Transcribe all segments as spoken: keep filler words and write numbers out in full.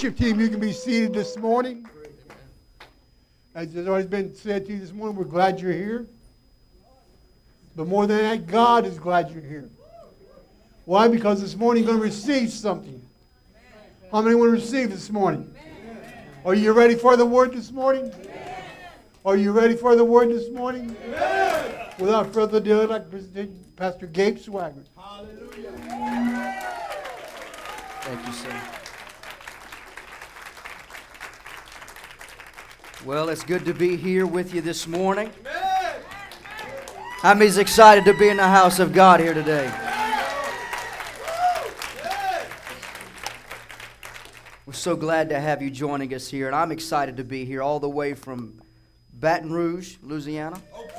Worship team, you can be seated this morning. As has always been said to you this morning, we're glad you're here. But more than that, God is glad you're here. Why? Because this morning you're going to receive something. How many want to receive this morning? Are you ready for the word this morning? Are you ready for the word this morning? Without further ado, I'd like to present Pastor Gabe Swagger. Hallelujah. Thank you, sir. Well, it's good to be here with you this morning. How many's excited to be in the house of God here today? We're so glad to have you joining us here, and I'm excited to be here all the way from Baton Rouge, Louisiana.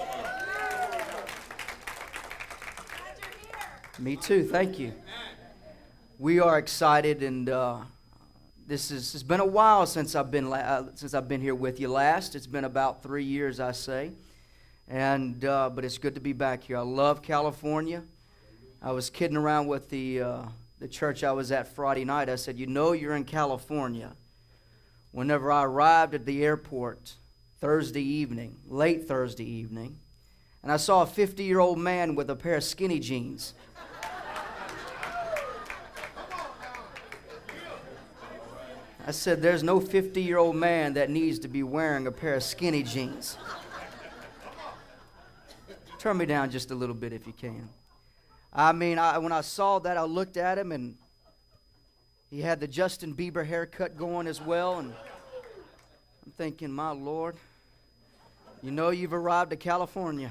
Me too, thank you. We are excited, and uh, this is it's been a while since I've been uh, since I've been here with you last. It's been about three years, I say, and uh, but it's good to be back here. I love California. I was kidding around with the uh, the church I was at Friday night. I said, "You know, you're in California." Whenever I arrived at the airport Thursday evening, late Thursday evening, and I saw a fifty-year-old man with a pair of skinny jeans. I said, there's no fifty-year-old man that needs to be wearing a pair of skinny jeans. Turn me down just a little bit if you can. I mean, I, when I saw that, I looked at him, and he had the Justin Bieber haircut going as well, and I'm thinking, my Lord, you know you've arrived to California.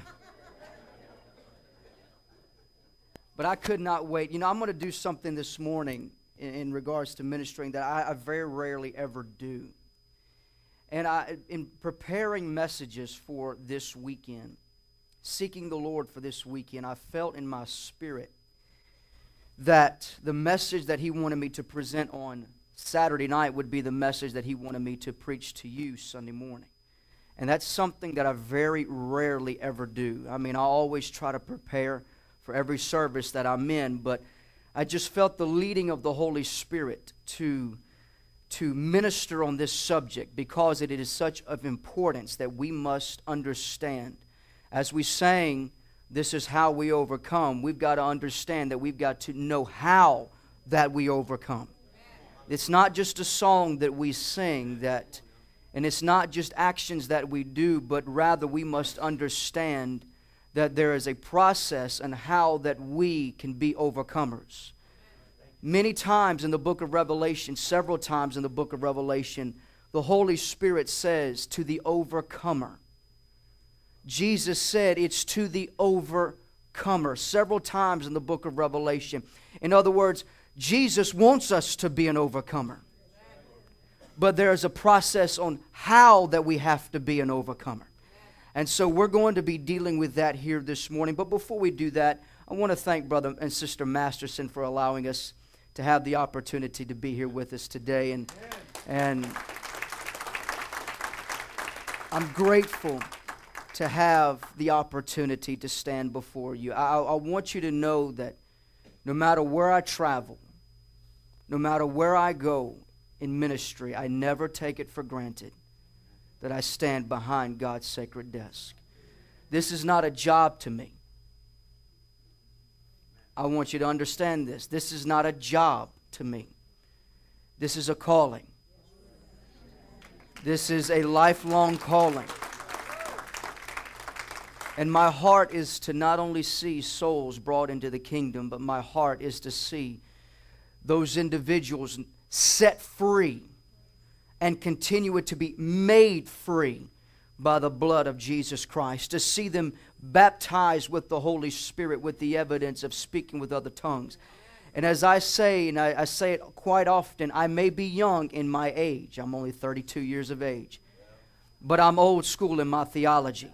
But I could not wait. You know, I'm going to do something this morning in, in regards to ministering that I, I very rarely ever do. And I, in preparing messages for this weekend, seeking the Lord for this weekend, I felt in my spirit that the message that He wanted me to present on Saturday night would be the message that He wanted me to preach to you Sunday morning. And that's something that I very rarely ever do. I mean, I always try to prepare for every service that I'm in, but I just felt the leading of the Holy Spirit to, to minister on this subject because it is such of importance that we must understand. As we sang, this is how we overcome, we've got to understand that we've got to know how that we overcome. It's not just a song that we sing, that, and it's not just actions that we do, but rather we must understand that there is a process and how that we can be overcomers. Many times in the book of Revelation, several times in the book of Revelation, the Holy Spirit says to the overcomer. Jesus said it's to the overcomer several times in the book of Revelation. In other words, Jesus wants us to be an overcomer. But there is a process on how that we have to be an overcomer. And so we're going to be dealing with that here this morning. But before we do that, I want to thank Brother and Sister Masterson for allowing us to have the opportunity to be here with us today. And, and I'm grateful to have the opportunity to stand before you. I, I want you to know that no matter where I travel, no matter where I go in ministry, I never take it for granted that I stand behind God's sacred desk. This is not a job to me. I want you to understand this. This is not a job to me. This is a calling. This is a lifelong calling. And my heart is to not only see souls brought into the kingdom, but my heart is to see those individuals set free and continue to be made free by the blood of Jesus Christ. To see them baptized with the Holy Spirit with the evidence of speaking with other tongues. And as I say, and I, I say it quite often, I may be young in my age. I'm only thirty-two years of age. But I'm old school in my theology.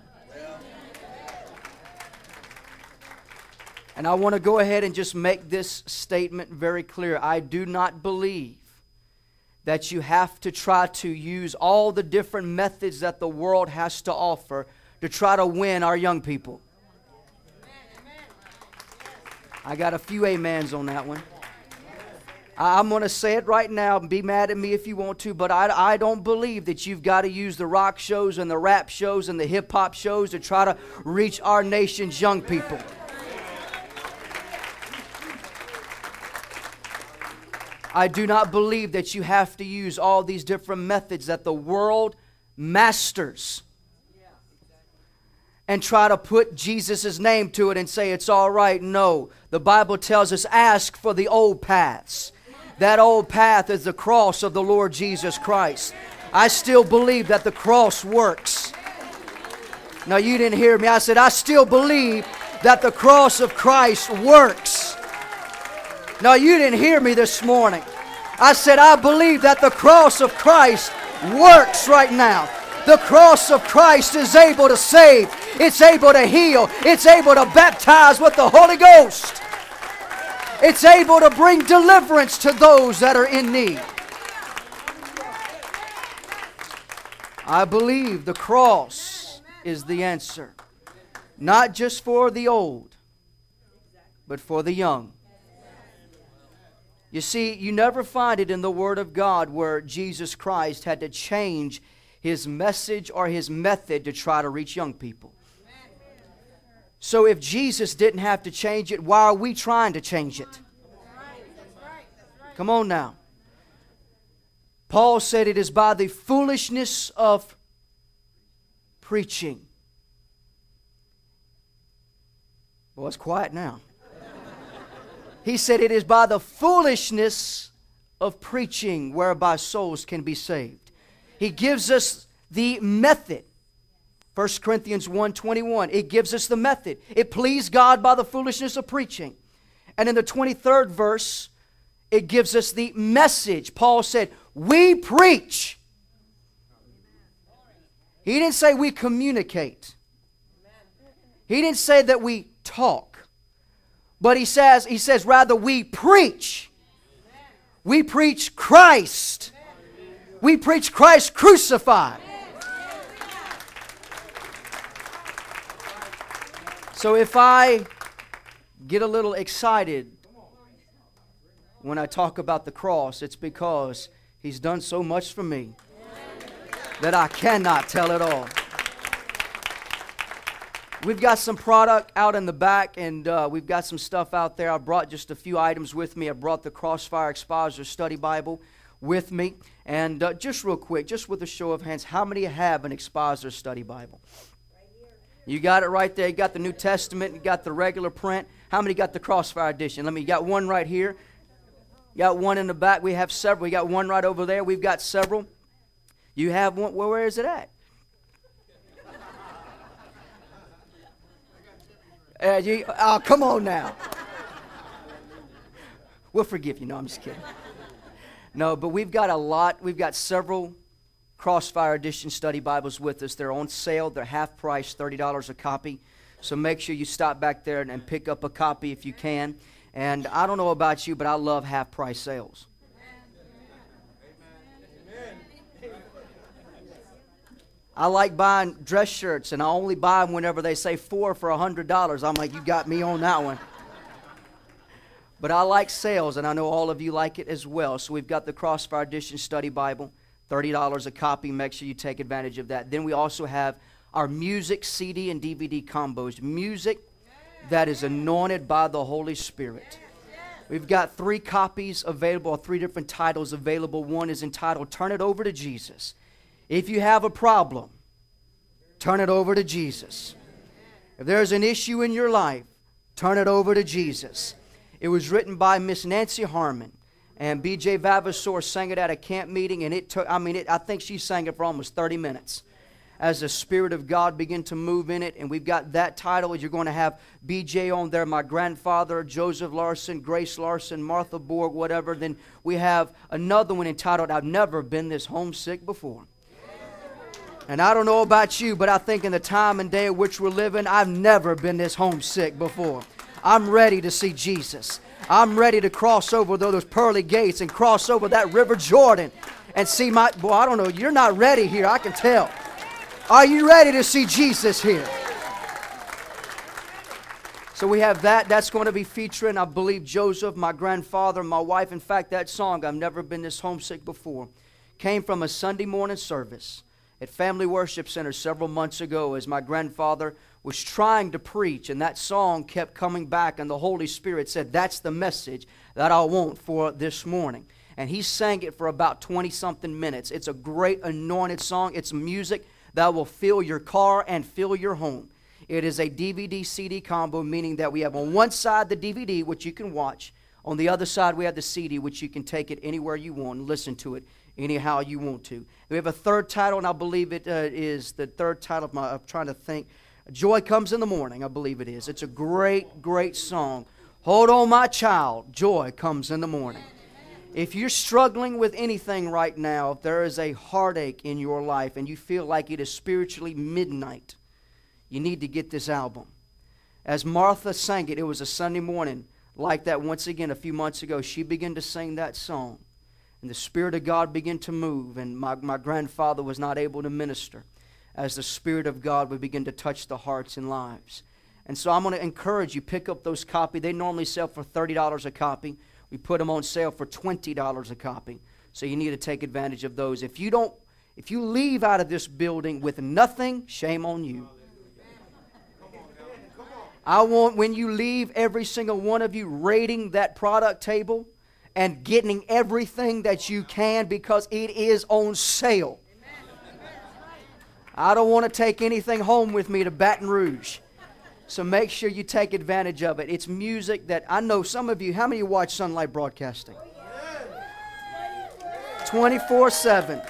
And I want to go ahead and just make this statement very clear. I do not believe that you have to try to use all the different methods that the world has to offer to try to win our young people. I got a few amens on that one. I'm going to say it right now, and be mad at me if you want to, but I, I don't believe that you've got to use the rock shows and the rap shows and the hip-hop shows to try to reach our nation's young people. I do not believe that you have to use all these different methods that the world masters and try to put Jesus' name to it and say it's all right. No, the Bible tells us ask for the old paths. That old path is the cross of the Lord Jesus Christ. I still believe that the cross works. Now, you didn't hear me. I said I still believe that the cross of Christ works. No, you didn't hear me this morning. I said I believe that the cross of Christ works right now. The cross of Christ is able to save. It's able to heal. It's able to baptize with the Holy Ghost. It's able to bring deliverance to those that are in need. I believe the cross is the answer. Not just for the old, but for the young. You see, you never find it in the Word of God where Jesus Christ had to change His message or His method to try to reach young people. So if Jesus didn't have to change it, why are we trying to change it? Come on now. Paul said it is by the foolishness of preaching. Well, it's quiet now. He said it is by the foolishness of preaching whereby souls can be saved. He gives us the method. First Corinthians one twenty-one. It gives us the method. It pleased God by the foolishness of preaching. And in the twenty-third verse, it gives us the message. Paul said, we preach. He didn't say we communicate. He didn't say that we talk. But he says, he says rather we preach. We preach Christ. We preach Christ crucified. So if I get a little excited when I talk about the cross, it's because He's done so much for me that I cannot tell it all. We've got some product out in the back, and uh, we've got some stuff out there. I brought just a few items with me. I brought the Crossfire Expositor Study Bible with me. And uh, just real quick, just with a show of hands, how many have an Expositor Study Bible? You got it right there. You got the New Testament. You got the regular print. How many got the Crossfire edition? Let me. You got one right here. You got one in the back. We have several. We got one right over there. We've got several. You have one. Well, where is it at? Uh, you, oh, come on now. We'll forgive you. No, I'm just kidding. No, but we've got a lot. We've got several Crossfire Edition study Bibles with us. They're on sale. They're half price, thirty dollars a copy. So make sure you stop back there and, and pick up a copy if you can. And I don't know about you, but I love half price sales. I like buying dress shirts, and I only buy them whenever they say four for one hundred dollars. I'm like, you got me on that one. But I like sales, and I know all of you like it as well. So we've got the Crossfire Edition Study Bible, thirty dollars a copy. Make sure you take advantage of that. Then we also have our music C D and D V D combos. Music that is anointed by the Holy Spirit. We've got three copies available, three different titles available. One is entitled, Turn It Over to Jesus. If you have a problem, turn it over to Jesus. If there's an issue in your life, turn it over to Jesus. It was written by Miss Nancy Harmon, and B J Vavasor sang it at a camp meeting, and it took, I mean, it, I think she sang it for almost thirty minutes as the Spirit of God began to move in it. And we've got that title. You're going to have B J on there, my grandfather, Joseph Larson, Grace Larson, Martha Borg, whatever. Then we have another one entitled, I've Never Been This Homesick Before. And I don't know about you, but I think in the time and day in which we're living, I've never been this homesick before. I'm ready to see Jesus. I'm ready to cross over those pearly gates and cross over that river Jordan and see my... Boy, I don't know. You're not ready here. I can tell. Are you ready to see Jesus here? So we have that. That's going to be featuring, I believe, Joseph, my grandfather, my wife. In fact, that song, I've never been this homesick before, came from a Sunday morning service at Family Worship Center several months ago as my grandfather was trying to preach, and that song kept coming back, and the Holy Spirit said, that's the message that I want for this morning. And he sang it for about twenty-something minutes. It's a great anointed song. It's music that will fill your car and fill your home. It is a D V D C D combo, meaning that we have on one side the D V D, which you can watch. On the other side, we have the C D, which you can take it anywhere you want and listen to it anyhow you want to. We have a third title, and I believe it uh, is the third title of my, I'm trying to think. Joy Comes in the Morning, I believe it is. It's a great, great song. Hold on, my child, joy comes in the morning. If you're struggling with anything right now, if there is a heartache in your life and you feel like it is spiritually midnight, you need to get this album. As Martha sang it, it was a Sunday morning like that once again a few months ago. She began to sing that song, and the Spirit of God began to move, and my, my grandfather was not able to minister as the Spirit of God would begin to touch the hearts and lives. And so I'm going to encourage you, pick up those copies. They normally sell for thirty dollars a copy. We put them on sale for twenty dollars a copy. So you need to take advantage of those. If you don't, if you leave out of this building with nothing, shame on you. I want, when you leave, every single one of you rating that product table and getting everything that you can, because it is on sale. I don't want to take anything home with me to Baton Rouge. So make sure you take advantage of it. It's music that I know some of you, how many of you watch Sunlight Broadcasting? twenty-four seven.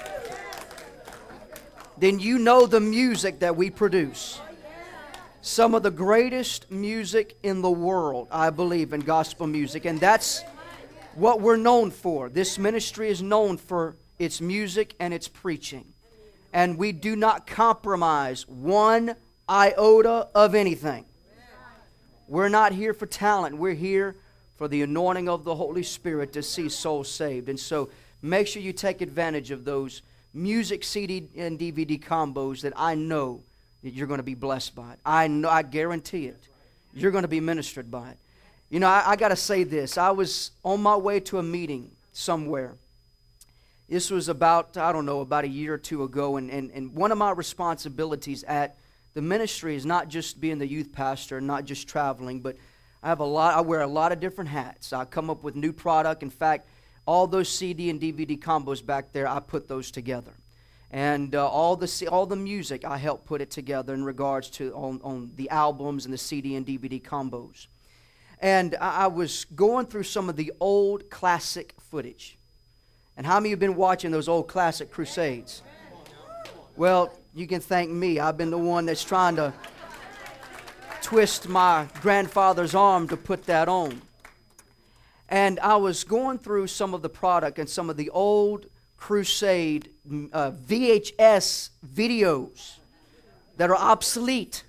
Then you know the music that we produce. Some of the greatest music in the world, I believe, in gospel music. And that's what we're known for. This ministry is known for its music and its preaching. And we do not compromise one iota of anything. We're not here for talent. We're here for the anointing of the Holy Spirit to see souls saved. And so make sure you take advantage of those music C D and D V D combos that I know that you're going to be blessed by it. I know, I guarantee it. You're going to be ministered by it. You know, I, I got to say this. I was on my way to a meeting somewhere. This was about, I don't know, about a year or two ago, and, and, and one of my responsibilities at the ministry is not just being the youth pastor, not just traveling, but I have a lot, I wear a lot of different hats. I come up with new product. In fact, all those C D and D V D combos back there, I put those together. And uh, all the all the music, I help put it together in regards to on, on the albums and the C D and D V D combos. And I, I was going through some of the old classic footage. And how many have been watching those old classic crusades? Well, you can thank me. I've been the one that's trying to twist my grandfather's arm to put that on. And I was going through some of the product and some of the old crusade uh, V H S videos that are obsolete.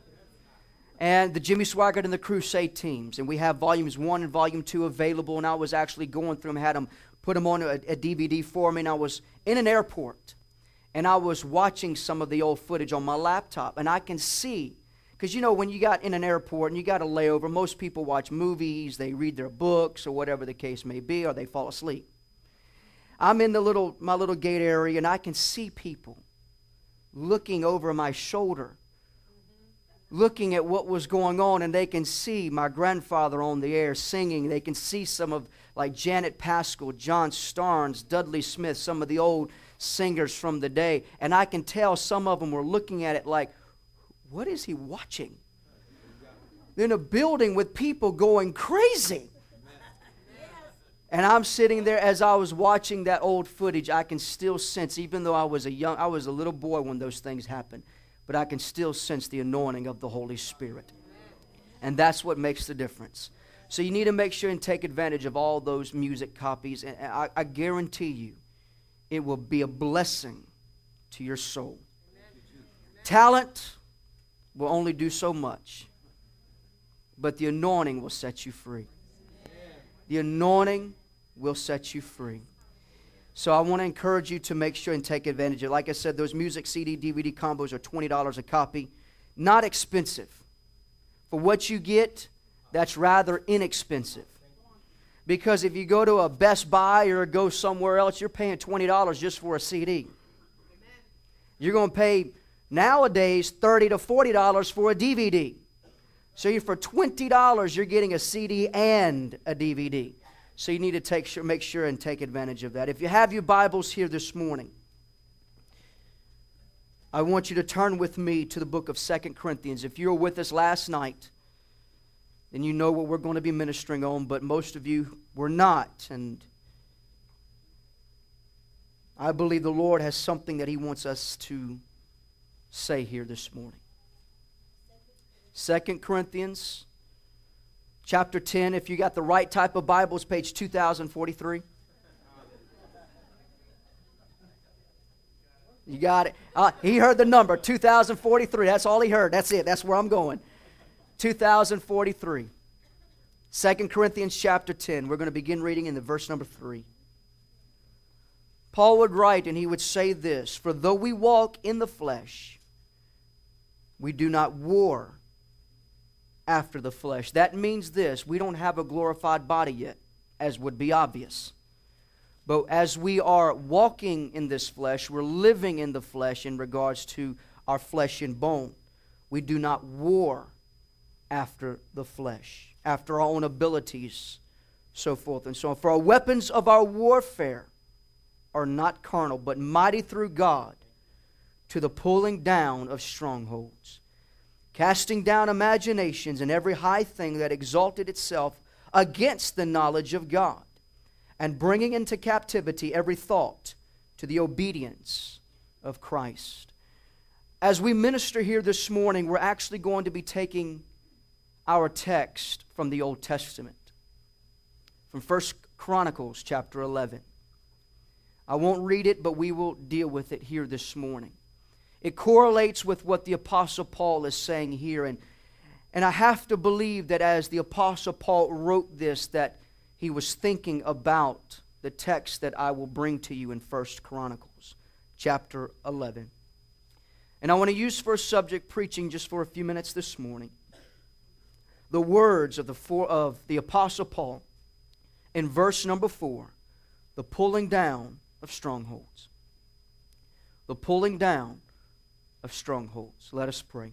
And the Jimmy Swaggart and the Crusade teams. And we have volumes one and volume two available. And I was actually going through them, had them, put them on a, a D V D for me. And I was in an airport. And I was watching some of the old footage on my laptop. And I can see, because you know when you got in an airport and you got a layover, most people watch movies, they read their books or whatever the case may be, or they fall asleep. I'm in the little my little gate area, and I can see people looking over my shoulder, looking at what was going on, and they can see my grandfather on the air singing. They can see some of, like Janet Paschal, John Starnes, Dudley Smith, some of the old singers from the day, and I can tell some of them were looking at it like, what is he watching? In a building with people going crazy. And I'm sitting there as I was watching that old footage. I can still sense, even though I was a young, I was a little boy when those things happened, but I can still sense the anointing of the Holy Spirit. And that's what makes the difference. So you need to make sure and take advantage of all those music copies. And I, I guarantee you, it will be a blessing to your soul. Talent will only do so much, but the anointing will set you free. The anointing will set you free. So I want to encourage you to make sure and take advantage of it. Like I said, those music C D, D V D combos are twenty dollars a copy. Not expensive. For what you get, that's rather inexpensive. Because if you go to a Best Buy or go somewhere else, you're paying twenty dollars just for a C D. You're going to pay nowadays thirty to forty dollars for a D V D. So you, for twenty dollars, you're getting a C D and a D V D. So you need to take sure, make sure and take advantage of that. If you have your Bibles here this morning, I want you to turn with me to the book of Second Corinthians. If you were with us last night, then you know what we're going to be ministering on, but most of you were not. And I believe the Lord has something that He wants us to say here this morning. Second Corinthians chapter ten. If you got the right type of Bible, it's page two thousand forty-three. You got it. Uh, he heard the number, two thousand forty-three. That's all he heard. That's it. That's where I'm going. two thousand forty-three. Second Corinthians chapter ten. We're going to begin reading in the verse number three. Paul would write and he would say this: "For though we walk in the flesh, we do not war after the flesh." That means this: we don't have a glorified body yet, as would be obvious. But as we are walking in this flesh, we're living in the flesh in regards to our flesh and bone. We do not war after the flesh, after our own abilities, so forth and so on. For our weapons of our warfare are not carnal, but mighty through God to the pulling down of strongholds, casting down imaginations and every high thing that exalted itself against the knowledge of God, and bringing into captivity every thought to the obedience of Christ. As we minister here this morning, we're actually going to be taking our text from the Old Testament, from First Chronicles chapter eleven. I won't read it, but we will deal with it here this morning. It correlates with what the Apostle Paul is saying here, and, and I have to believe that as the Apostle Paul wrote this, that he was thinking about the text that I will bring to you in First Chronicles chapter eleven. And I want to use for a subject, preaching just for a few minutes this morning, the words of the, four, of the Apostle Paul in verse number four, the pulling down of strongholds. The pulling down of strongholds. Let us pray.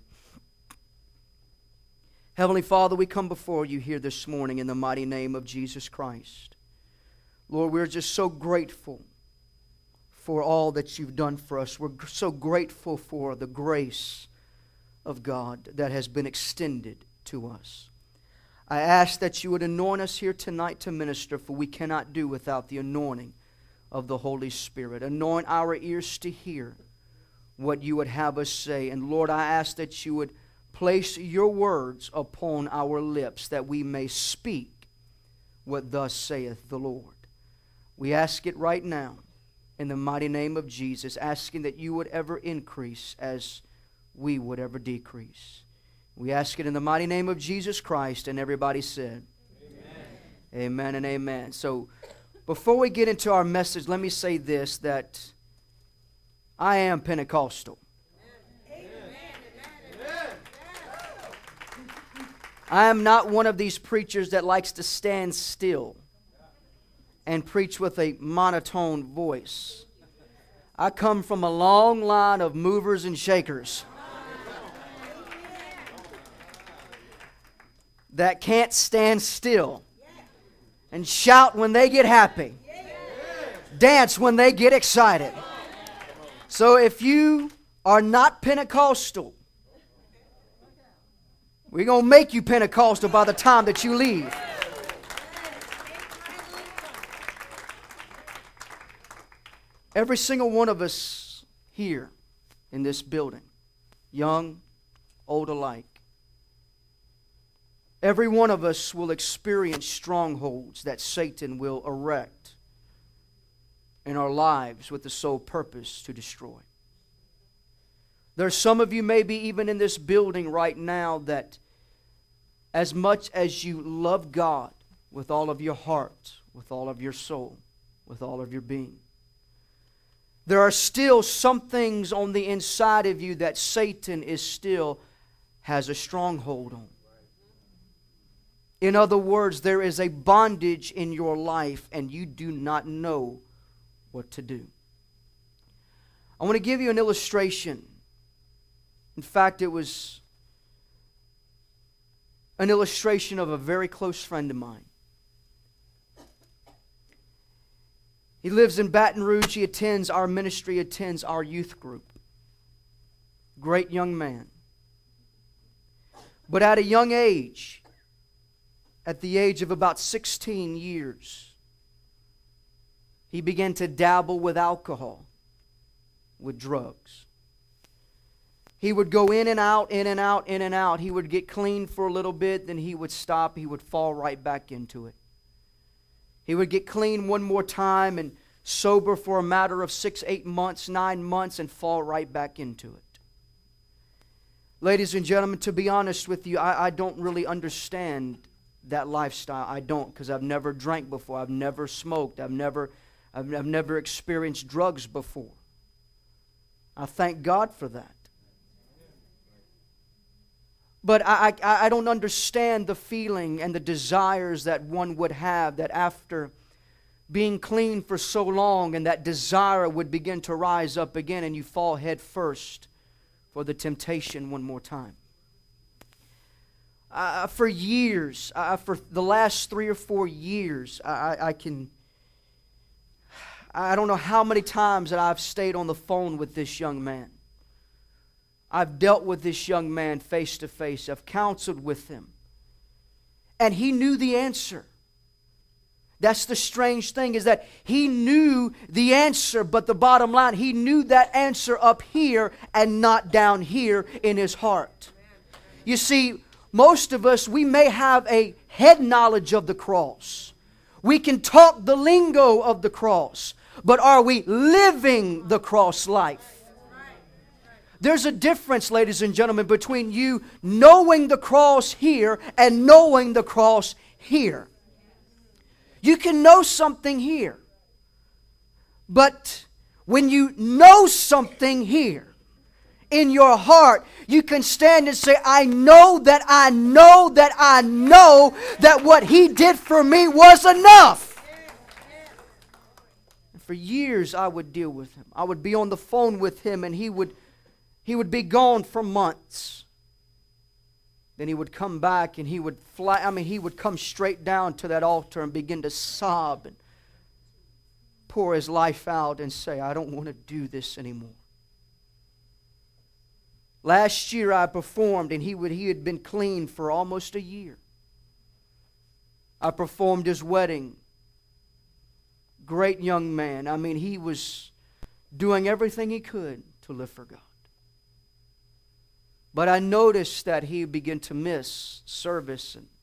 Heavenly Father, we come before you here this morning in the mighty name of Jesus Christ. Lord, we're just so grateful for all that you've done for us. We're so grateful for the grace of God that has been extended to us. I ask that you would anoint us here tonight to minister, for we cannot do without the anointing of the Holy Spirit. Anoint our ears to hear what you would have us say. And Lord, I ask that you would place your words upon our lips, that we may speak what thus saith the Lord. We ask it right now in the mighty name of Jesus, asking that you would ever increase as we would ever decrease. We ask it in the mighty name of Jesus Christ, and everybody said, Amen, amen and amen. So before we get into our message, let me say this, that I am Pentecostal. I am not one of these preachers that likes to stand still and preach with a monotone voice. I come from a long line of movers and shakers that can't stand still and shout when they get happy, dance when they get excited. So if you are not Pentecostal, we're going to make you Pentecostal by the time that you leave. Every single one of us here in this building, young, old alike, every one of us will experience strongholds that Satan will erect in our lives with the sole purpose to destroy. There's some of you maybe even in this building right now that as much as you love God with all of your heart, with all of your soul, with all of your being, there are still some things on the inside of you that Satan is still has a stronghold on. In other words, there is a bondage in your life and you do not know what to do. I want to give you an illustration. In fact, it was an illustration of a very close friend of mine. He lives in Baton Rouge. He attends our ministry, attends our youth group. Great young man. But at a young age, at the age of about sixteen years, he began to dabble with alcohol, with drugs. He would go in and out, in and out, in and out. He would get clean for a little bit, then he would stop. He would fall right back into it. He would get clean one more time and sober for a matter of six, eight months, nine months, and fall right back into it. Ladies and gentlemen, to be honest with you, I, I don't really understand that lifestyle. I don't, because I've never drank before. I've never smoked. I've never, I've, I've never experienced drugs before. I thank God for that. But I, I, I don't understand the feeling and the desires that one would have, that after being clean for so long and that desire would begin to rise up again and you fall head first for the temptation one more time. Uh, for years, uh, for the last three or four years, I, I can, I don't know how many times that I've stayed on the phone with this young man. I've dealt with this young man face to face. I've counseled with him. And he knew the answer. That's the strange thing, is that he knew the answer, but the bottom line, he knew that answer up here and not down here in his heart. You see, most of us, we may have a head knowledge of the cross. We can talk the lingo of the cross, but are we living the cross life? There's a difference, ladies and gentlemen, between you knowing the cross here and knowing the cross here. You can know something here, but when you know something here in your heart, you can stand and say, I know that I know that I know that what He did for me was enough. And for years I would deal with him. I would be on the phone with him and he would He would be gone for months. Then he would come back and he would fly. I mean, he would come straight down to that altar and begin to sob and pour his life out and say, I don't want to do this anymore. Last year I performed and he would he had been clean for almost a year. I performed his wedding. Great young man. I mean, he was doing everything he could to live for God. But I noticed that he began to miss service. And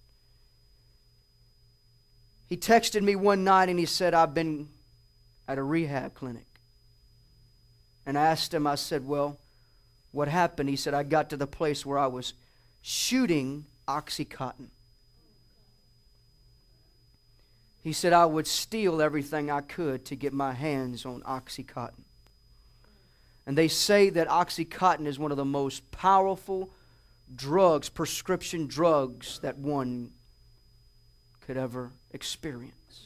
he texted me one night and he said, I've been at a rehab clinic. And I asked him, I said, well, what happened? He said, I got to the place where I was shooting Oxycontin. He said, I would steal everything I could to get my hands on Oxycontin. And they say that Oxycontin is one of the most powerful drugs, prescription drugs, that one could ever experience.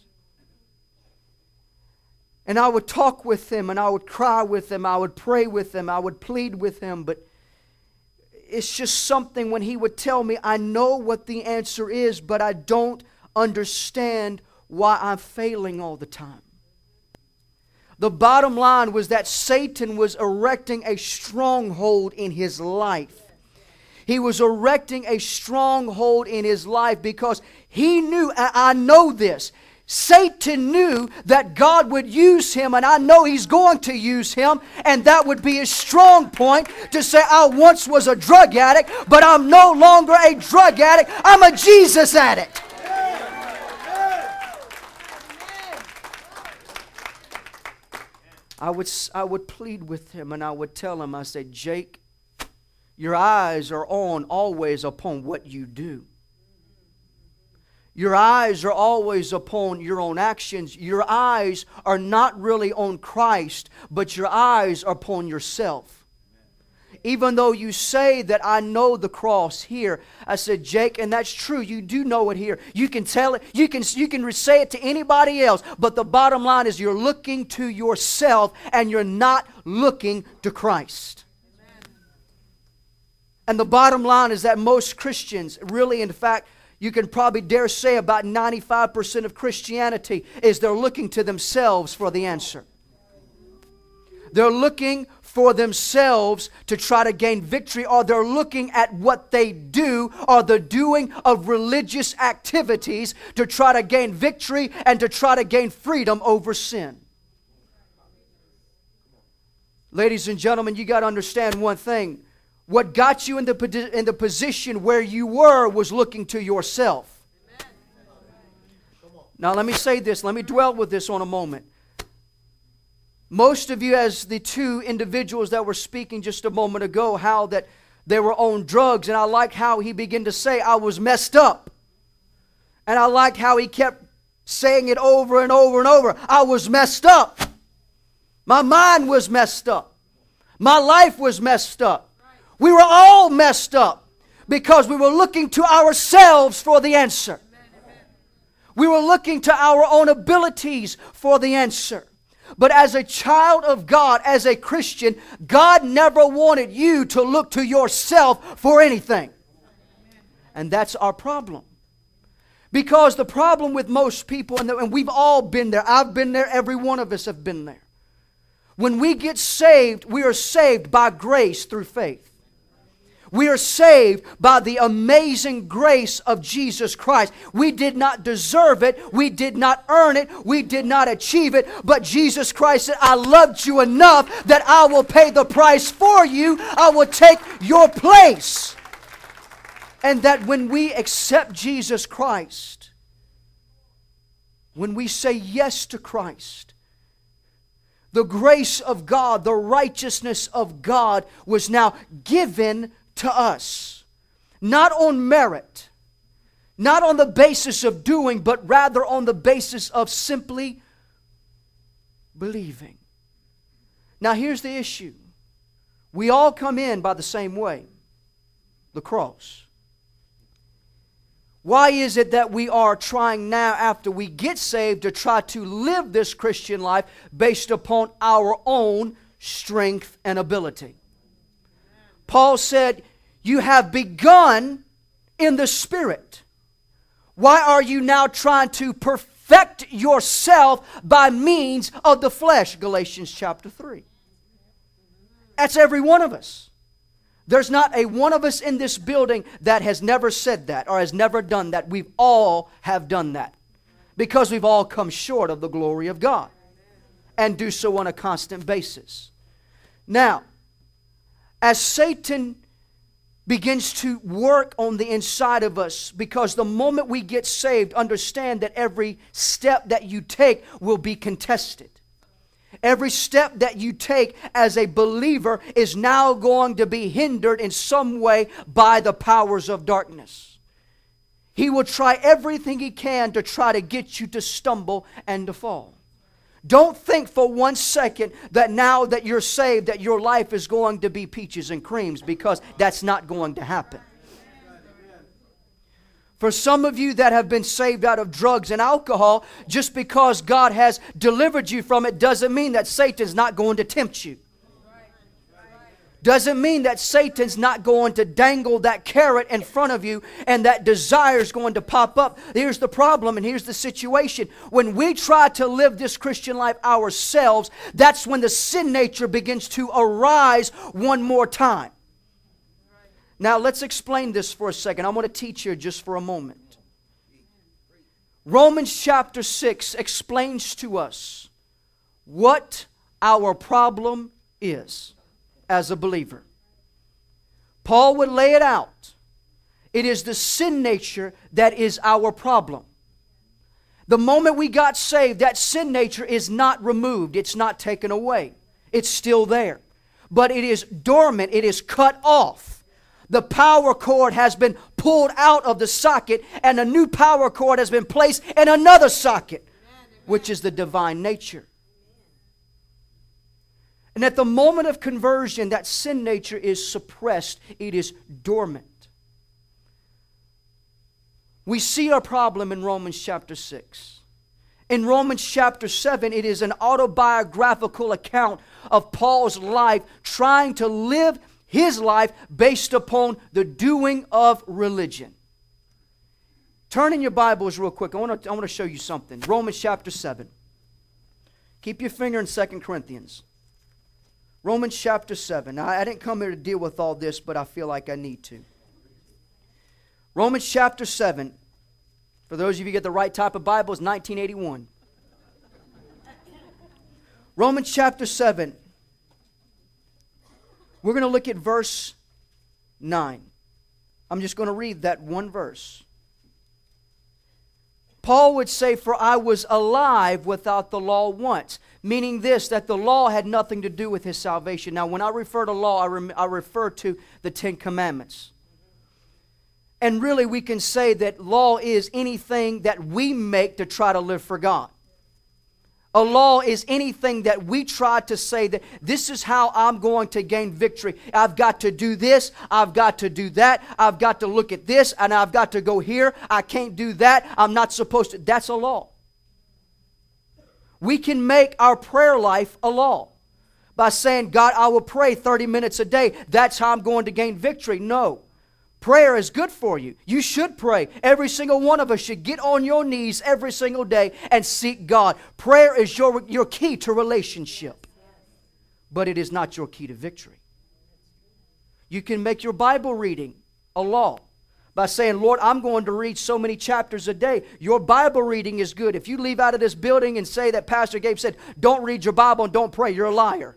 And I would talk with him, and I would cry with him, I would pray with him, I would plead with him, but it's just something when he would tell me, I know what the answer is, but I don't understand why I'm failing all the time. The bottom line was that Satan was erecting a stronghold in his life. He was erecting a stronghold in his life because he knew, I know this, Satan knew that God would use him, and I know He's going to use him, and that would be his strong point to say, I once was a drug addict, but I'm no longer a drug addict, I'm a Jesus addict. I would, I would plead with him and I would tell him, I said, Jake, your eyes are on always upon what you do. Your eyes are always upon your own actions. Your eyes are not really on Christ, but your eyes are upon yourself. even though you say that I know the cross here. I said, Jake, and that's true. You do know it here. You can tell it. You can, you can say it to anybody else. But the bottom line is you're looking to yourself and you're not looking to Christ. Amen. And the bottom line is that most Christians, really, in fact, you can probably dare say about ninety-five percent of Christianity is they're looking to themselves for the answer. They're looking for themselves to try to gain victory, or they're looking at what they do or the doing of religious activities to try to gain victory and to try to gain freedom over sin. Ladies and gentlemen, you got to understand one thing. What got you in the, in the position where you were was looking to yourself. Now let me say this. Let me dwell with this on a moment. Most of you, as the two individuals that were speaking just a moment ago, how that they were on drugs, and I liked how he began to say, I was messed up. And I liked how he kept saying it over and over and over. I was messed up. My mind was messed up. My life was messed up. We were all messed up because we were looking to ourselves for the answer. We were looking to our own abilities for the answer. But as a child of God, as a Christian, God never wanted you to look to yourself for anything. And that's our problem. Because the problem with most people, and, the, and we've all been there, I've been there, every one of us have been there. When we get saved, we are saved by grace through faith. We are saved by the amazing grace of Jesus Christ. We did not deserve it. We did not earn it. We did not achieve it. But Jesus Christ said, I loved you enough that I will pay the price for you. I will take your place. And that when we accept Jesus Christ, when we say yes to Christ, the grace of God, the righteousness of God was now given to us, not on merit, not on the basis of doing, but rather on the basis of simply believing. Now here's the issue. We all come in by the same way, the cross. Why is it that we are trying now, after we get saved, to try to live this Christian life based upon our own strength and ability? Paul said, you have begun in the Spirit. Why are you now trying to perfect yourself by means of the flesh? Galatians chapter three. That's every one of us. There's not a one of us in this building that has never said that or has never done that. We all have done that because we've all come short of the glory of God and do so on a constant basis. Now, as Satan begins to work on the inside of us, because the moment we get saved, understand that every step that you take will be contested. Every step that you take as a believer is now going to be hindered in some way by the powers of darkness. He will try everything he can to try to get you to stumble and to fall. Don't think for one second that now that you're saved that your life is going to be peaches and creams, because that's not going to happen. For some of you that have been saved out of drugs and alcohol, just because God has delivered you from it doesn't mean that Satan's not going to tempt you. Doesn't mean that Satan's not going to dangle that carrot in front of you and that desire is going to pop up. Here's the problem and here's the situation. When we try to live this Christian life ourselves, that's when the sin nature begins to arise one more time. Now let's explain this for a second. I want to teach here just for a moment. Romans chapter six explains to us what our problem is as a believer. Paul would lay it out. It is the sin nature that is our problem. The moment we got saved, that sin nature is not removed. It's not taken away. It's still there. But it is dormant. It is cut off. The power cord has been pulled out of the socket, and a new power cord has been placed in another socket, which is the divine nature. And at the moment of conversion, that sin nature is suppressed. It is dormant. We see our problem in Romans chapter six. In Romans chapter seven, it is an autobiographical account of Paul's life, trying to live his life based upon the doing of religion. Turn in your Bibles real quick. I want to, I want to show you something. Romans chapter seven. Keep your finger in Second Corinthians. Romans chapter seven. Now, I didn't come here to deal with all this, but I feel like I need to. Romans chapter seven. For those of you who get the right type of Bible, it's nineteen eighty-one. Romans chapter seven. We're going to look at verse nine. I'm just going to read that one verse. Paul would say, "For I was alive without the law once." Meaning this, that the law had nothing to do with his salvation. Now, when I refer to law, I, rem- I refer to the Ten Commandments. And really, we can say that law is anything that we make to try to live for God. A law is anything that we try to say that this is how I'm going to gain victory. I've got to do this. I've got to do that. I've got to look at this, and I've got to go here. I can't do that. I'm not supposed to. That's a law. We can make our prayer life a law by saying, God, I will pray thirty minutes a day. That's how I'm going to gain victory. No. Prayer is good for you. You should pray. Every single one of us should get on your knees every single day and seek God. Prayer is your, your key to relationship. But it is not your key to victory. You can make your Bible reading a law by saying, Lord, I'm going to read so many chapters a day. Your Bible reading is good. If you leave out of this building and say that Pastor Gabe said, don't read your Bible and don't pray, you're a liar.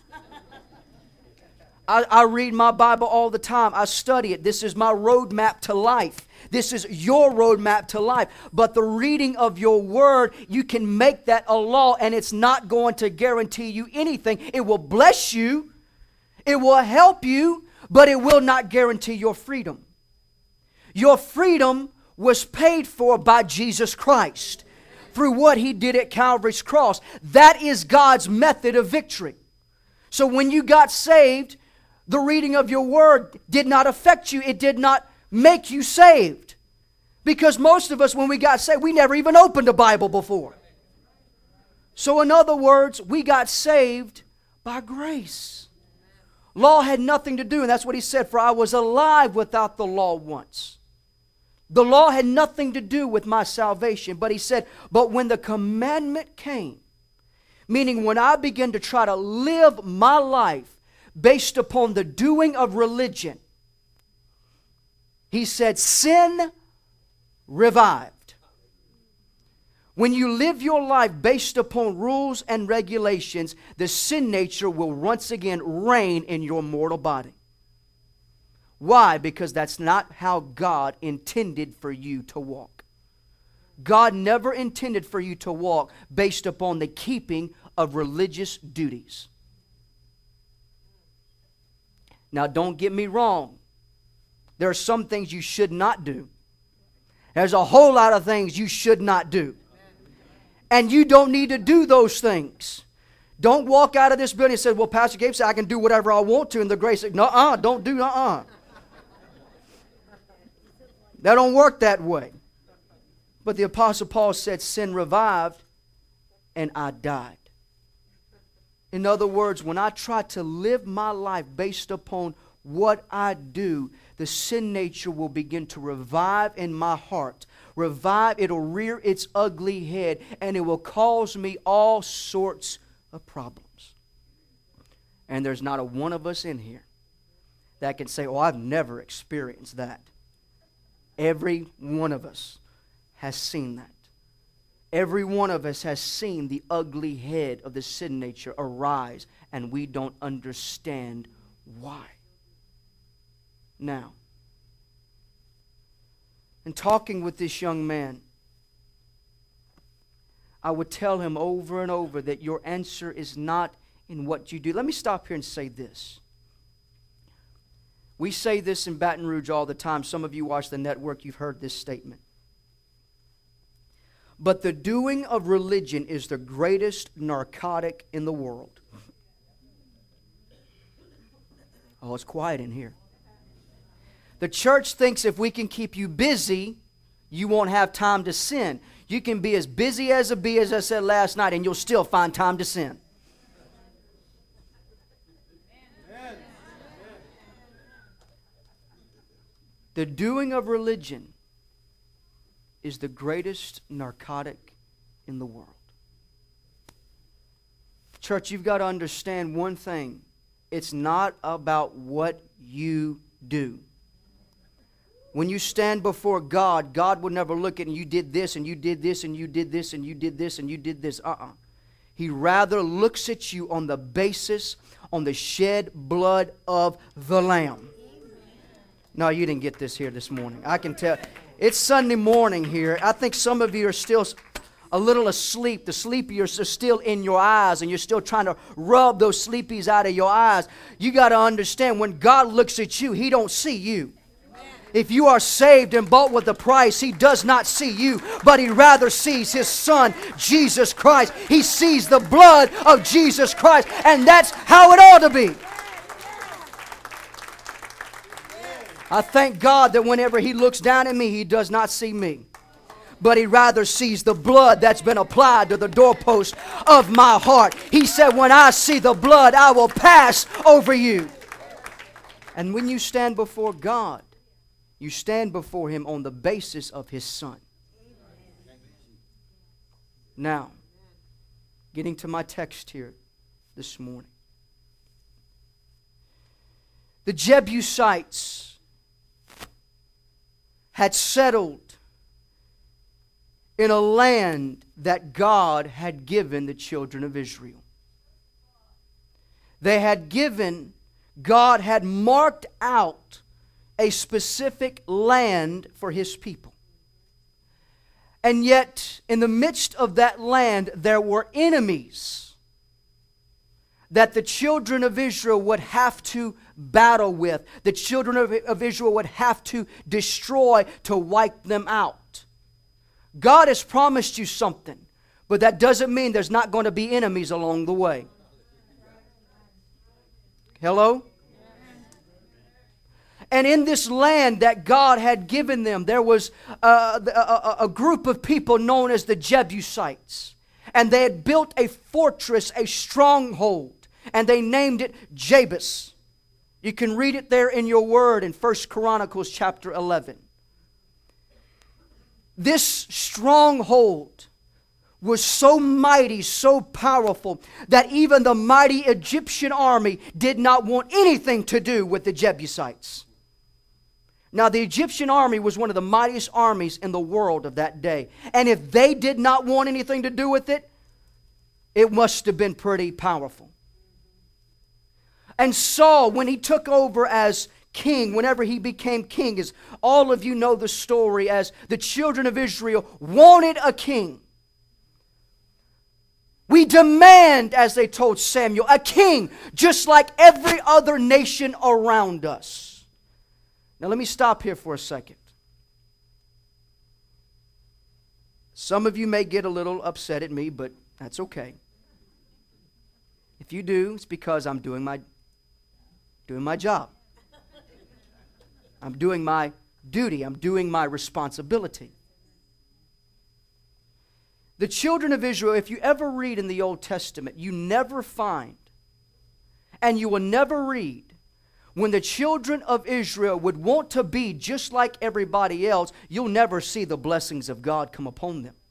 I, I read my Bible all the time. I study it. This is my roadmap to life. This is your roadmap to life. But the reading of your word, you can make that a law, and it's not going to guarantee you anything. It will bless you. It will help you, but it will not guarantee your freedom. Your freedom was paid for by Jesus Christ through what He did at Calvary's cross. That is God's method of victory. So when you got saved, the reading of your word did not affect you. It did not make you saved. Because most of us, when we got saved, we never even opened a Bible before. So in other words, we got saved by grace. Law had nothing to do, and that's what he said, for I was alive without the law once. The law had nothing to do with my salvation, but he said, but when the commandment came, meaning when I began to try to live my life based upon the doing of religion, he said, sin revived. When you live your life based upon rules and regulations, the sin nature will once again reign in your mortal body. Why? Because that's not how God intended for you to walk. God never intended for you to walk based upon the keeping of religious duties. Now, don't get me wrong. There are some things you should not do. There's a whole lot of things you should not do. And you don't need to do those things. Don't walk out of this building and say, well, Pastor Gabe said I can do whatever I want to in the grace of... No-uh, don't do uh-uh. That don't work that way. But the Apostle Paul said, sin revived and I died. In other words, when I try to live my life based upon what I do, the sin nature will begin to revive in my heart. Revive, it'll rear its ugly head, and it will cause me all sorts of problems. And there's not a one of us in here that can say, oh, I've never experienced that. Every one of us has seen that. Every one of us has seen the ugly head of the sin nature arise, and we don't understand why. Now, in talking with this young man, I would tell him over and over that your answer is not in what you do. Let me stop here and say this. We say this in Baton Rouge all the time. Some of you watch the network, you've heard this statement. But the doing of religion is the greatest narcotic in the world. Oh, it's quiet in here. The church thinks if we can keep you busy, you won't have time to sin. You can be as busy as a bee, as I said last night, and you'll still find time to sin. The doing of religion is the greatest narcotic in the world. Church, you've got to understand one thing. It's not about what you do. When you stand before God, God will never look at you did this and you did this and you did this and you did this and you did this. Uh-uh. He rather looks at you on the basis, on the shed blood of the Lamb. No, you didn't get this here this morning. I can tell. It's Sunday morning here. I think some of you are still a little asleep. The sleepies are still in your eyes, and you're still trying to rub those sleepies out of your eyes. You got to understand, when God looks at you, He don't see you. If you are saved and bought with a price, He does not see you, but He rather sees His Son, Jesus Christ. He sees the blood of Jesus Christ, and that's how it ought to be. I thank God that whenever He looks down at me, He does not see me, but He rather sees the blood that's been applied to the doorpost of my heart. He said, when I see the blood, I will pass over you. And when you stand before God, you stand before Him on the basis of His Son. Now, getting to my text here this morning. The Jebusites had settled in a land that God had given the children of Israel. They had given, God had marked out a specific land for His people. And yet, in the midst of that land, there were enemies that the children of Israel would have to battle with. The children of, of Israel would have to destroy to wipe them out. God has promised you something, but that doesn't mean there's not going to be enemies along the way. Hello? And in this land that God had given them, there was uh, a, a, a group of people known as the Jebusites. And they had built a fortress, a stronghold. And they named it Jebus. You can read it there in your word in First Chronicles chapter eleven. This stronghold was so mighty, so powerful, that even the mighty Egyptian army did not want anything to do with the Jebusites. Now, the Egyptian army was one of the mightiest armies in the world of that day. And if they did not want anything to do with it, it must have been pretty powerful. And Saul, when he took over as king, whenever he became king, as all of you know the story, as the children of Israel wanted a king. We demand, as they told Samuel, a king just like every other nation around us. Now let me stop here for a second. Some of you may get a little upset at me, but that's okay. If you do, it's because I'm doing my doing my job. I'm doing my duty. I'm doing my responsibility. The children of Israel, if you ever read in the Old Testament, you never find, and you will never read, when the children of Israel would want to be just like everybody else, you'll never see the blessings of God come upon them.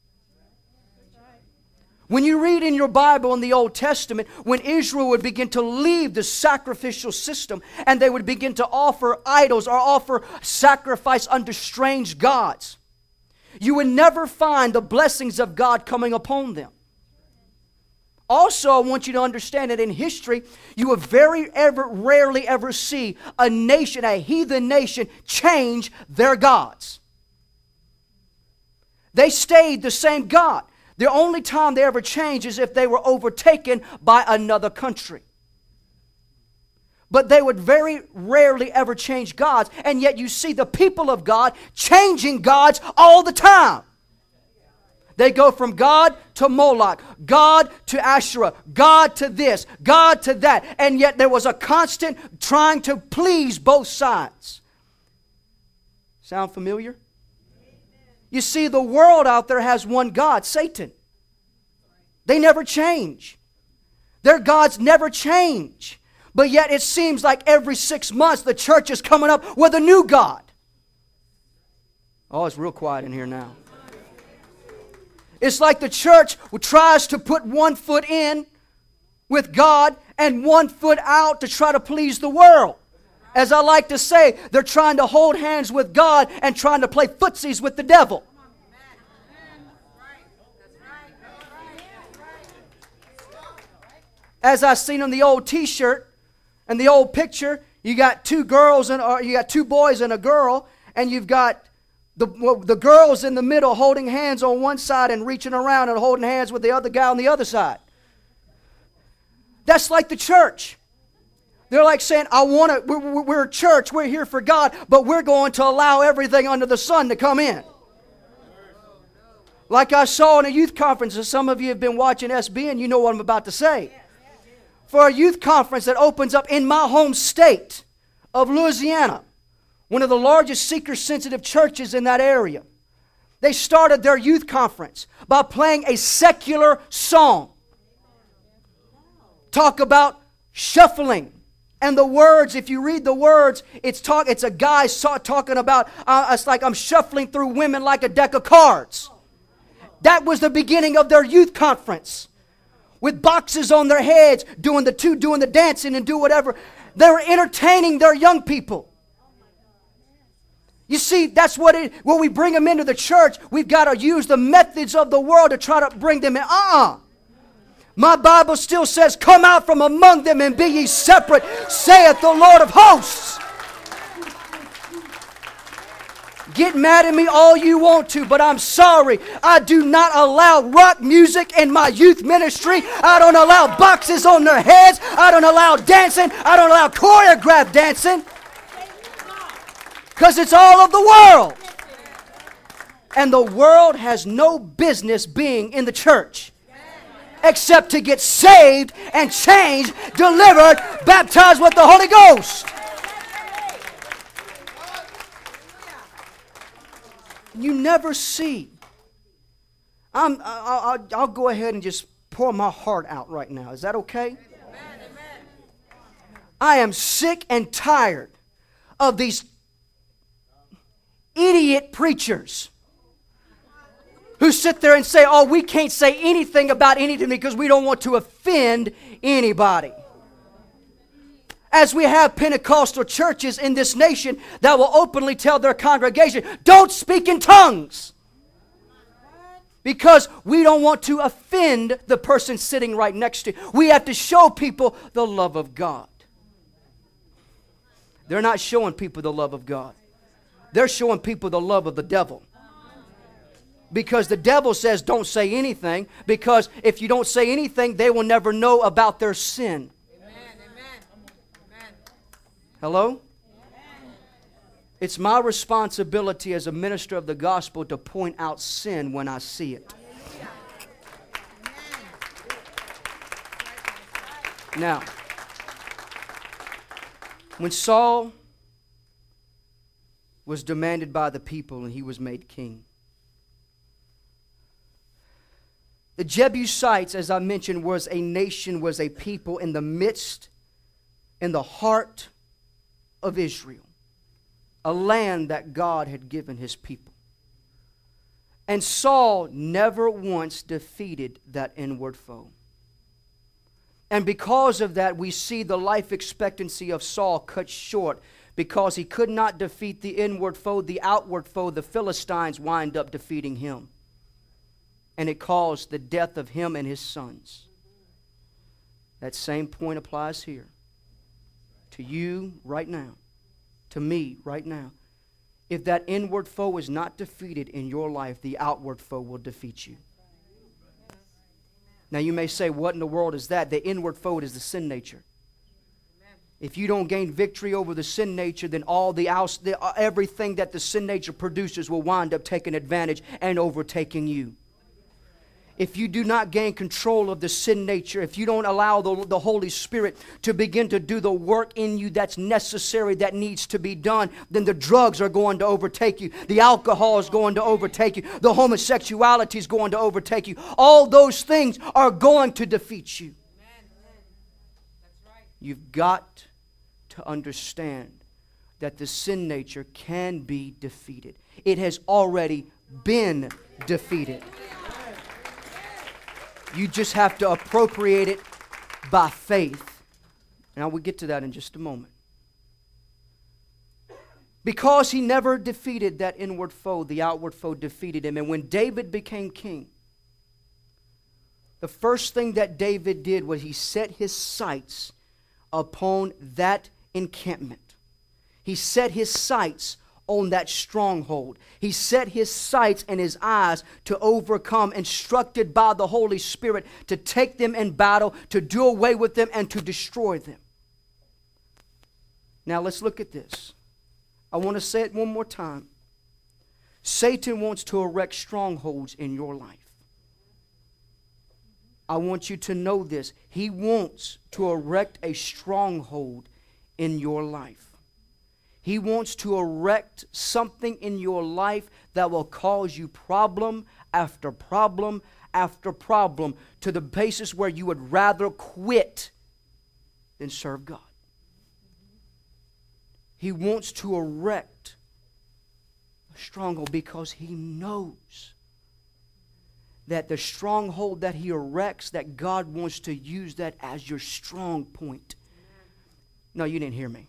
When you read in your Bible in the Old Testament, when Israel would begin to leave the sacrificial system and they would begin to offer idols or offer sacrifice unto strange gods, you would never find the blessings of God coming upon them. Also, I want you to understand that in history, you will very ever, rarely ever see a nation, a heathen nation, change their gods. They stayed the same God. The only time they ever changed is if they were overtaken by another country. But they would very rarely ever change gods. And yet you see the people of God changing gods all the time. They go from God to Moloch, God to Asherah, God to this, God to that. And yet there was a constant trying to please both sides. Sound familiar? You see, the world out there has one God, Satan. They never change. Their gods never change. But yet it seems like every six months the church is coming up with a new God. Oh, it's real quiet in here now. It's like the church tries to put one foot in with God and one foot out to try to please the world. As I like to say, they're trying to hold hands with God and trying to play footsies with the devil. As I seen on the old T-shirt and the old picture, you got two girls and or you got two boys and a girl, and you've got The, the girls in the middle holding hands on one side and reaching around and holding hands with the other guy on the other side. That's like the church. They're like saying, I want to, we're, we're a church, we're here for God, but we're going to allow everything under the sun to come in. Like I saw in a youth conference, and some of you have been watching S B and you know what I'm about to say. For a youth conference that opens up in my home state of Louisiana, one of the largest seeker-sensitive churches in that area. They started their youth conference by playing a secular song. Talk about shuffling. And the words, if you read the words, it's talk. It's a guy saw, talking about, uh, it's like I'm shuffling through women like a deck of cards. That was the beginning of their youth conference. With boxes on their heads, doing the two, doing the dancing and do whatever. They were entertaining their young people. You see, that's what it, when we bring them into the church, we've got to use the methods of the world to try to bring them in. Uh-uh. My Bible still says, come out from among them and be ye separate, saith the Lord of hosts. Get mad at me all you want to, but I'm sorry. I do not allow rock music in my youth ministry. I don't allow boxes on their heads. I don't allow dancing. I don't allow choreographed dancing. Because it's all of the world. And the world has no business being in the church. Except to get saved and changed, delivered, baptized with the Holy Ghost. You never see. I'm, I'll, I'll, I'll go ahead and just pour my heart out right now. Is that okay? I am sick and tired of these idiot preachers who sit there and say, oh, we can't say anything about anything because we don't want to offend anybody. As we have Pentecostal churches in this nation that will openly tell their congregation, don't speak in tongues. Because we don't want to offend the person sitting right next to you. We have to show people the love of God. They're not showing people the love of God. They're showing people the love of the devil. Because the devil says don't say anything. Because if you don't say anything, they will never know about their sin. Amen. Amen. Hello? Amen. It's my responsibility as a minister of the gospel to point out sin when I see it. Now, when Saul was demanded by the people and he was made king, the Jebusites, as I mentioned, was a nation, was a people in the midst, in the heart of Israel, a land that God had given his people. And Saul never once defeated that inward foe. And because of that, we see the life expectancy of Saul cut short. Because he could not defeat the inward foe, the outward foe, the Philistines wind up defeating him. And it caused the death of him and his sons. That same point applies here. To you right now. To me right now. If that inward foe is not defeated in your life, the outward foe will defeat you. Now you may say, what in the world is that? The inward foe is the sin nature. If you don't gain victory over the sin nature, then all the, the everything that the sin nature produces will wind up taking advantage and overtaking you. if you do not gain control of the sin nature, if you don't allow the, the Holy Spirit to begin to do the work in you that's necessary, that needs to be done, then the drugs are going to overtake you. The alcohol is going to overtake you. The homosexuality is going to overtake you. All those things are going to defeat you. You've got to understand that the sin nature can be defeated. It has already been defeated. You just have to appropriate it by faith. And I will get to that in just a moment. Because he never defeated that inward foe, the outward foe defeated him. And when David became king, the first thing that David did was he set his sights upon that encampment. He set his sights on that stronghold. He set his sights and his eyes to overcome, instructed by the Holy Spirit to take them in battle, to do away with them, and to destroy them. Now let's look at this. I want to say it one more time. Satan wants to erect strongholds in your life. I want you to know this. He wants to erect a stronghold in your life. He wants to erect something in your life that will cause you problem after problem after problem, to the basis where you would rather quit than serve God. He wants to erect a stronghold because he knows that the stronghold that he erects, that God wants to use that as your strong point. No, you didn't hear me.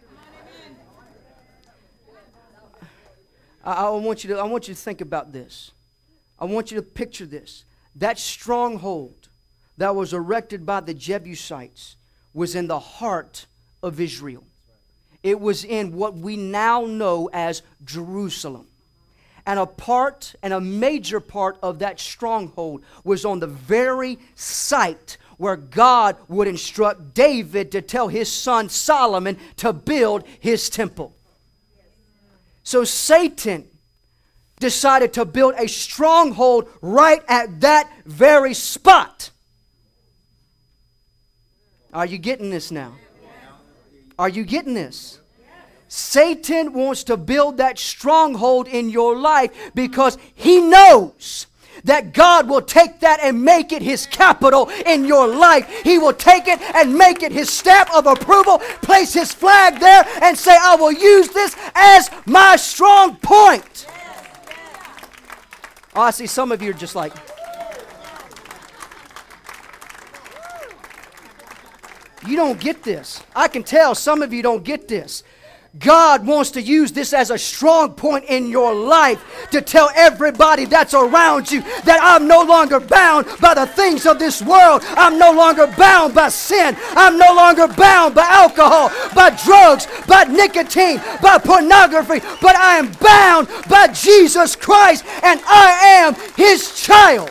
I, I want you to, I want you to think about this. I want you to picture this. That stronghold that was erected by the Jebusites was in the heart of Israel. It was in what we now know as Jerusalem. And a part, and a major part of that stronghold was on the very site where God would instruct David to tell his son Solomon to build his temple. So Satan decided to build a stronghold right at that very spot. Are you getting this now? Are you getting this? Satan wants to build that stronghold in your life because he knows that God will take that and make it his capital in your life. He will take it and make it his stamp of approval, place his flag there and say, I will use this as my strong point. Oh, I see some of you are just like, you don't get this. I can tell some of you don't get this. God wants to use this as a strong point in your life to tell everybody that's around you that I'm no longer bound by the things of this world. I'm no longer bound by sin. I'm no longer bound by alcohol, by drugs, by nicotine, by pornography. But I am bound by Jesus Christ, and I am his child.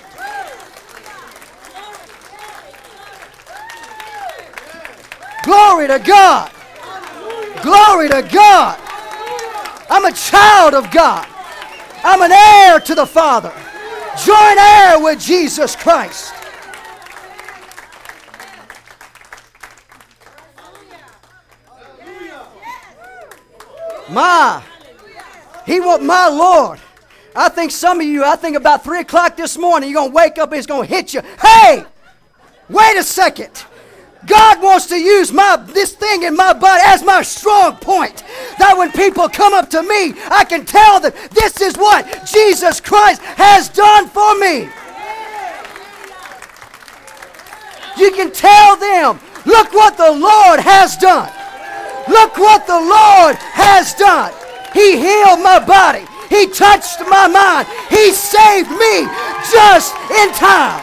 Glory to God. Glory to God. I'm a child of God. I'm an heir to the Father. Joint heir with Jesus Christ. My, he want my Lord. I think some of you, I think about three o'clock this morning, you're going to wake up and it's going to hit you. Hey, wait a second. God wants to use my this thing in my body as my strong point. That when people come up to me, I can tell them this is what Jesus Christ has done for me. You can tell them, look what the Lord has done. Look what the Lord has done. He healed my body. He touched my mind. He saved me just in time.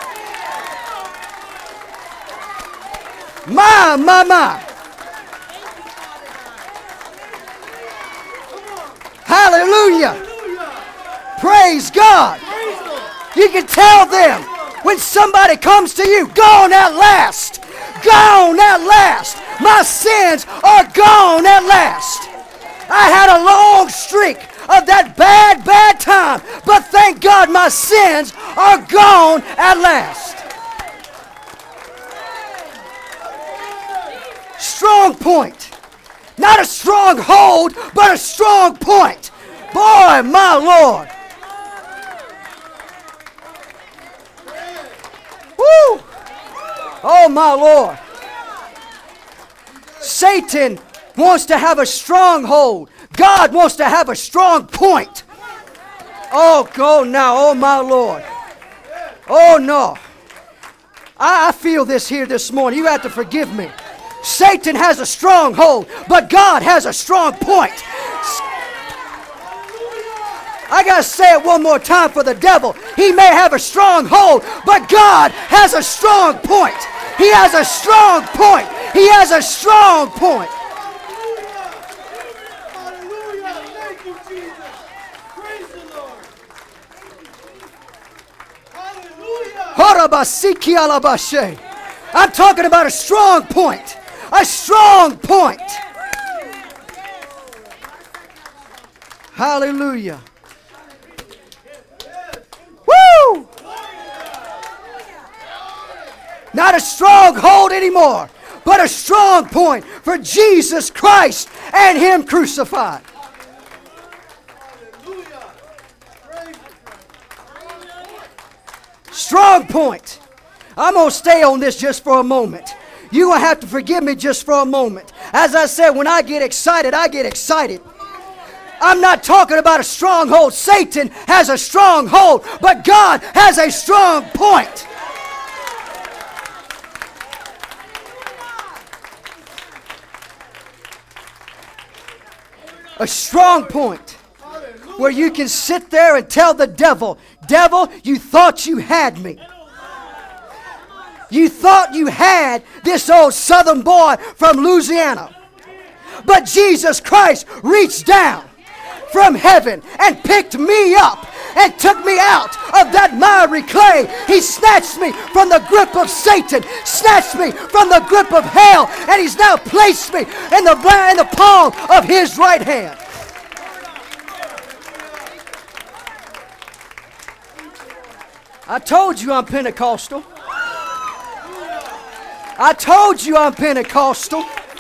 My, my, my. Hallelujah. Praise God. You can tell them when somebody comes to you, gone at last. Gone at last. My sins are gone at last. I had a long streak of that bad, bad time. But thank God my sins are gone at last. Strong point. Not a strong hold, but a strong point. Boy, my Lord. Woo! Oh, my Lord. Satan wants to have a stronghold. God wants to have a strong point. Oh, go now. Oh, my Lord. Oh, no. I, I feel this here this morning. You have to forgive me. Satan has a stronghold, but God has a strong point. I got to say it one more time for the devil. He may have a stronghold, but God has a strong point. He has a strong point. He has a strong point. Hallelujah. Thank you, Jesus. Praise the Lord. Hallelujah. I'm talking about a strong point. A strong point. Hallelujah. Woo! Not a stronghold anymore, but a strong point for Jesus Christ and Him crucified. Strong point. I'm going to stay on this just for a moment. You're going to have to forgive me just for a moment. As I said, when I get excited, I get excited. I'm not talking about a stronghold. Satan has a stronghold, but God has a strong point. A strong point where you can sit there and tell the devil, devil, you thought you had me. You thought you had this old southern boy from Louisiana. But Jesus Christ reached down from heaven and picked me up and took me out of that miry clay. He snatched me from the grip of Satan, snatched me from the grip of hell, and He's now placed me in the, in the palm of His right hand. I told you I'm Pentecostal. I told you I'm Pentecostal.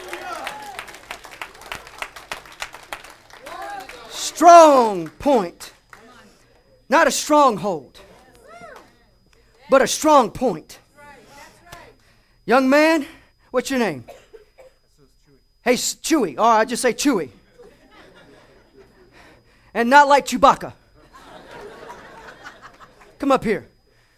Strong point. Not a stronghold, but a strong point. Young man, what's your name? Hey, Chewy. All right, I just say Chewy. And not like Chewbacca. Come up here.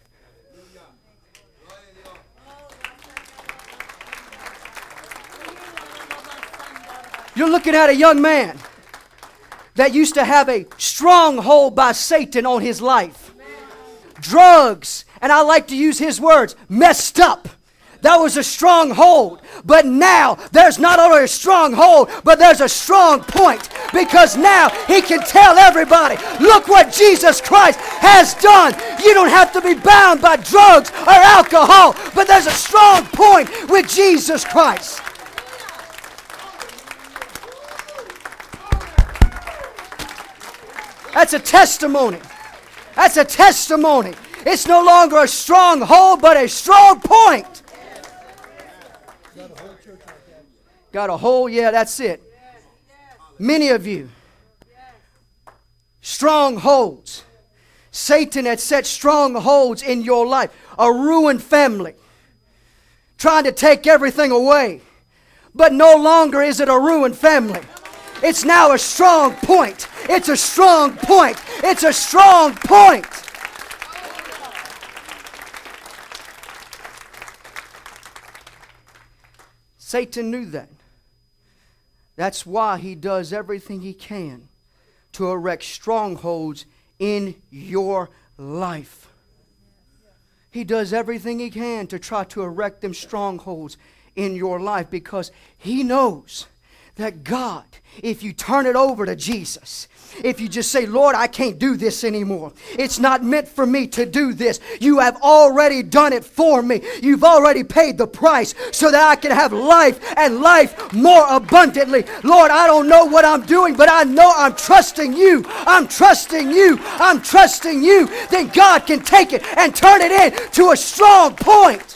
You're looking at a young man that used to have a stronghold by Satan on his life. Drugs, and I like to use his words, messed up. That was a stronghold. But now there's not only a stronghold, but there's a strong point. Because now he can tell everybody, look what Jesus Christ has done. You don't have to be bound by drugs or alcohol, but there's a strong point with Jesus Christ. That's a testimony. That's a testimony. It's no longer a stronghold, but a strong point. Got a hole? Yeah, that's it. Many of you, strongholds. Satan had set strongholds in your life. A ruined family. Trying to take everything away. But no longer is it a ruined family. It's now a strong point. It's a strong point. It's a strong point. Satan knew that. That's why he does everything he can to erect strongholds in your life. He does everything he can to try to erect them strongholds in your life because he knows that God, if you turn it over to Jesus, if you just say, Lord, I can't do this anymore. It's not meant for me to do this. You have already done it for me. You've already paid the price so that I can have life and life more abundantly. Lord, I don't know what I'm doing, but I know I'm trusting you. I'm trusting you. I'm trusting you. Then God can take it and turn it into a strong point.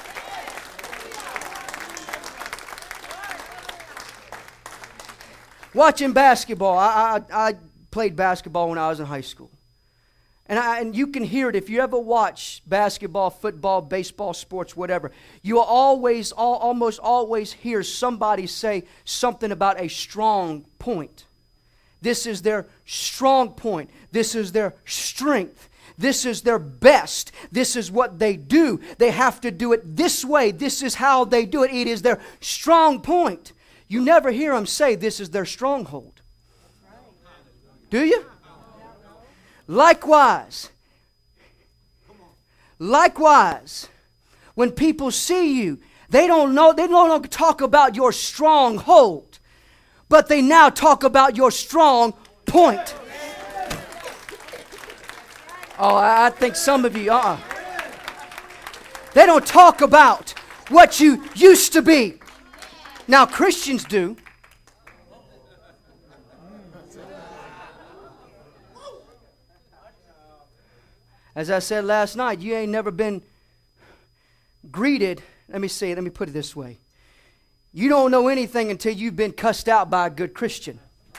Watching basketball, I, I, I played basketball when I was in high school. And, I, and you can hear it if you ever watch basketball, football, baseball, sports, whatever. You will always, all, almost always hear somebody say something about a strong point. This is their strong point. This is their strength. This is their best. This is what they do. They have to do it this way. This is how they do it. It is their strong point. You never hear them say this is their stronghold. Do you? Likewise, likewise, when people see you, they don't know, they no longer talk about your stronghold, but they now talk about your strong point. Oh, I think some of you, uh-uh. They don't talk about what you used to be. Now, Christians do. As I said last night, you ain't never been greeted. Let me say it, let me put it this way. You don't know anything until you've been cussed out by a good Christian.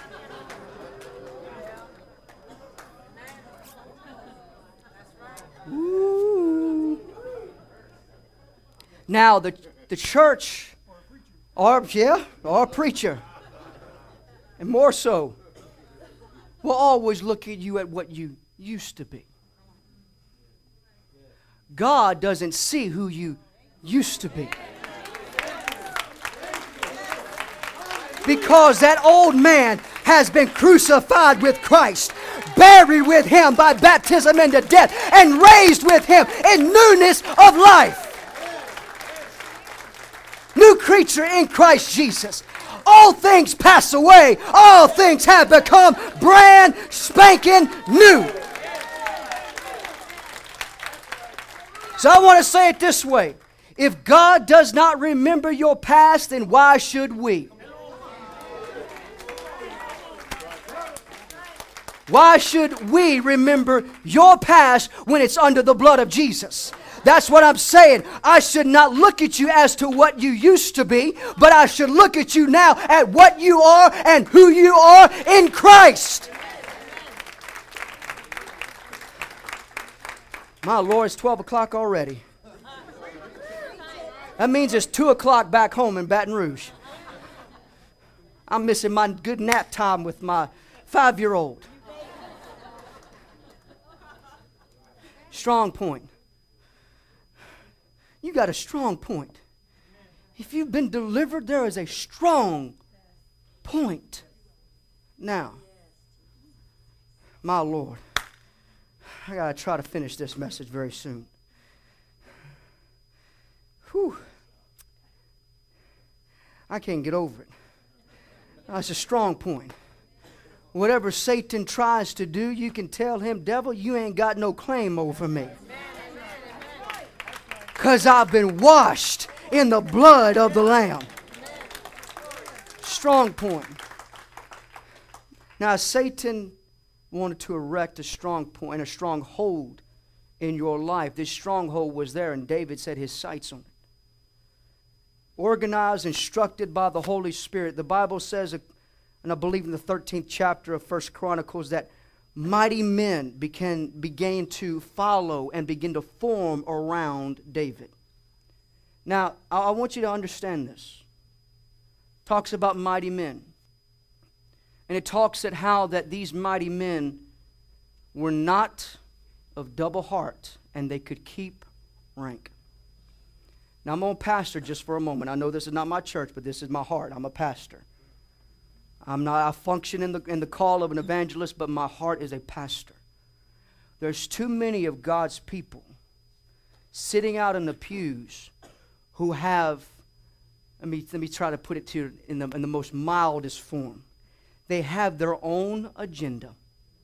Ooh. Now, the, the church... Or, yeah, or a preacher. And more so, will always look at you at what you used to be. God doesn't see who you used to be. Because that old man has been crucified with Christ, buried with Him by baptism into death, and raised with Him in newness of life. New creature in Christ Jesus. All things pass away. All things have become brand spanking new. So I want to say it this way. If God does not remember your past, then why should we? Why should we remember your past when it's under the blood of Jesus? That's what I'm saying. I should not look at you as to what you used to be, but I should look at you now at what you are and who you are in Christ. My Lord, it's twelve o'clock already. That means it's two o'clock back home in Baton Rouge. I'm missing my good nap time with my five-year-old. Strong point. You got a strong point. If you've been delivered, there is a strong point. Now, my Lord, I got to try to finish this message very soon. Whew. I can't get over it. That's a strong point. Whatever Satan tries to do, you can tell him, devil, you ain't got no claim over me. Because I've been washed in the blood of the Lamb. Strong point. Now, Satan wanted to erect a strong point, a strong hold in your life. This stronghold was there, and David set his sights on it. Organized, instructed by the Holy Spirit. The Bible says, and I believe in the thirteenth chapter of First Chronicles, that mighty men began, began to follow and begin to form around David. Now, I, I want you to understand this. It talks about mighty men. And it talks at how that these mighty men were not of double heart and they could keep rank. Now, I'm going to pastor just for a moment. I know this is not my church, but this is my heart. I'm a pastor. I'm not, I function in the, in the call of an evangelist, but my heart is a pastor. There's too many of God's people sitting out in the pews who have let me, let me try to put it to you in the, in the most mildest form. They have their own agenda.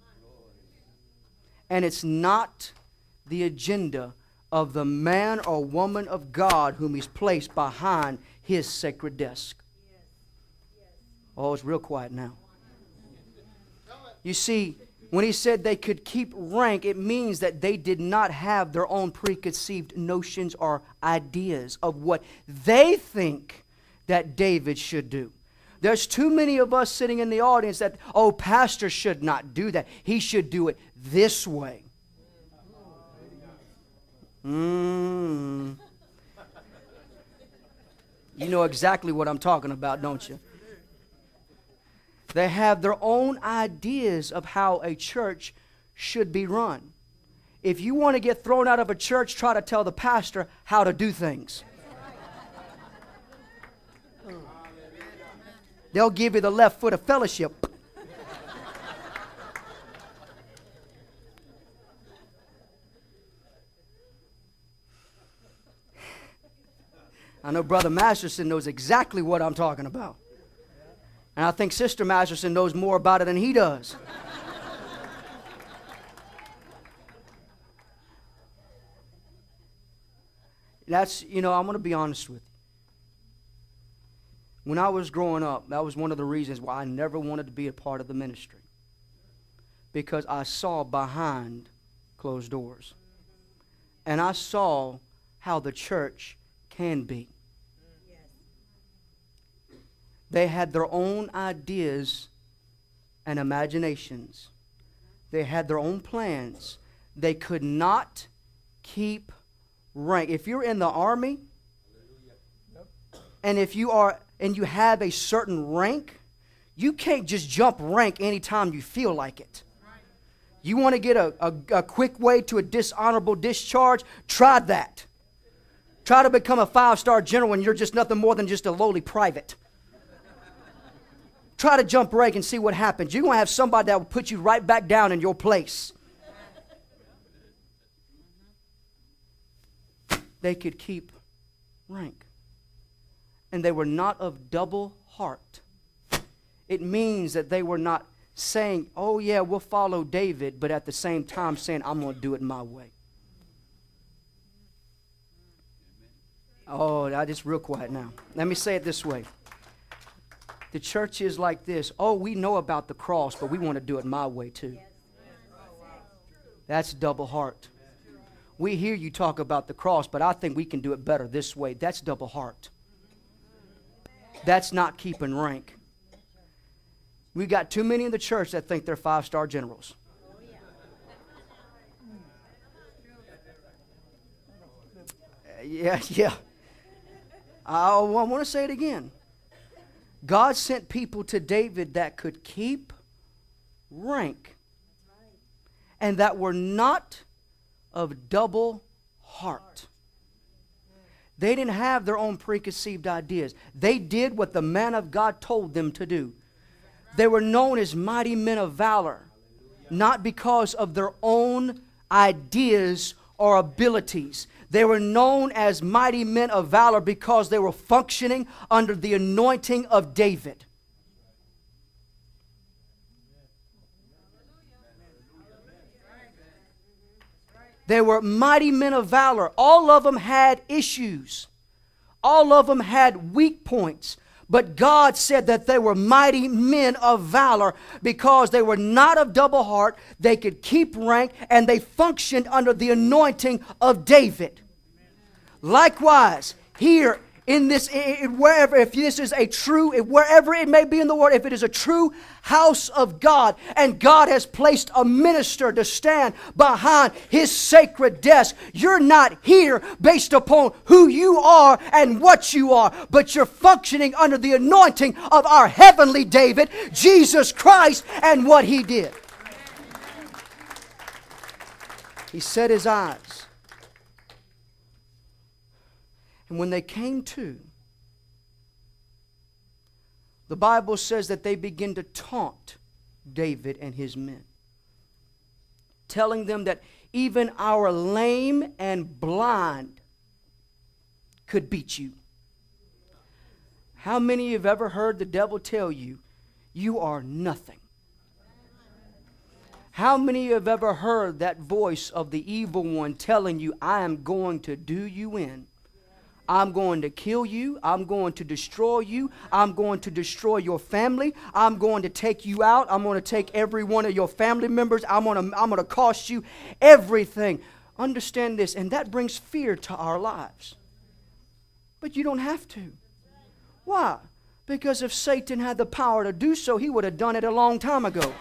And it's not the agenda of the man or woman of God whom He's placed behind His sacred desk. Oh, it's real quiet now. You see, when He said they could keep rank, it means that they did not have their own preconceived notions or ideas of what they think that David should do. There's too many of us sitting in the audience that, oh, pastor should not do that. He should do it this way. Mm. You know exactly what I'm talking about, don't you? They have their own ideas of how a church should be run. If you want to get thrown out of a church, try to tell the pastor how to do things. They'll give you the left foot of fellowship. I know Brother Masterson knows exactly what I'm talking about. And I think Sister Masterson knows more about it than he does. That's, you know, I'm going to be honest with you. When I was growing up, that was one of the reasons why I never wanted to be a part of the ministry. Because I saw behind closed doors. And I saw how the church can be. They had their own ideas and imaginations. They had their own plans. They could not keep rank. If you're in the army, and if you are and you have a certain rank, you can't just jump rank anytime you feel like it. You want to get a, a, a quick way to a dishonorable discharge? Try that. Try to become a five-star general when you're just nothing more than just a lowly private. Try to jump rank and see what happens. You're going to have somebody that will put you right back down in your place. They could keep rank. And they were not of double heart. It means that they were not saying, oh yeah, we'll follow David, but at the same time saying, I'm going to do it my way. Oh, I just real quiet now. Let me say it this way. The church is like this. Oh, we know about the cross, but we want to do it my way too. That's double heart. We hear you talk about the cross, but I think we can do it better this way. That's double heart. That's not keeping rank. We got too many in the church that think they're five-star generals. Uh, yeah, yeah. I, I want to say it again. God sent people to David that could keep rank and that were not of double heart. They didn't have their own preconceived ideas. They did what the man of God told them to do. They were known as mighty men of valor, not because of their own ideas or abilities. They were known as mighty men of valor because they were functioning under the anointing of David. They were mighty men of valor. All of them had issues. All of them had weak points. But God said that they were mighty men of valor because they were not of double heart. They could keep rank and they functioned under the anointing of David. Likewise, here in this, wherever, if this is a true, wherever it may be in the world, if it is a true house of God, and God has placed a minister to stand behind His sacred desk, you're not here based upon who you are and what you are, but you're functioning under the anointing of our heavenly David, Jesus Christ, and what He did. He set His eyes. And when they came to, the Bible says that they began to taunt David and his men, telling them that even our lame and blind could beat you. How many of you have ever heard the devil tell you, you are nothing? How many of you have ever heard that voice of the evil one telling you, I am going to do you in? I'm going to kill you. I'm going to destroy you. I'm going to destroy your family. I'm going to take you out. I'm going to take every one of your family members. I'm going to, I'm going to cost you everything. Understand this, and that brings fear to our lives. But you don't have to. Why? Because if Satan had the power to do so, he would have done it a long time ago.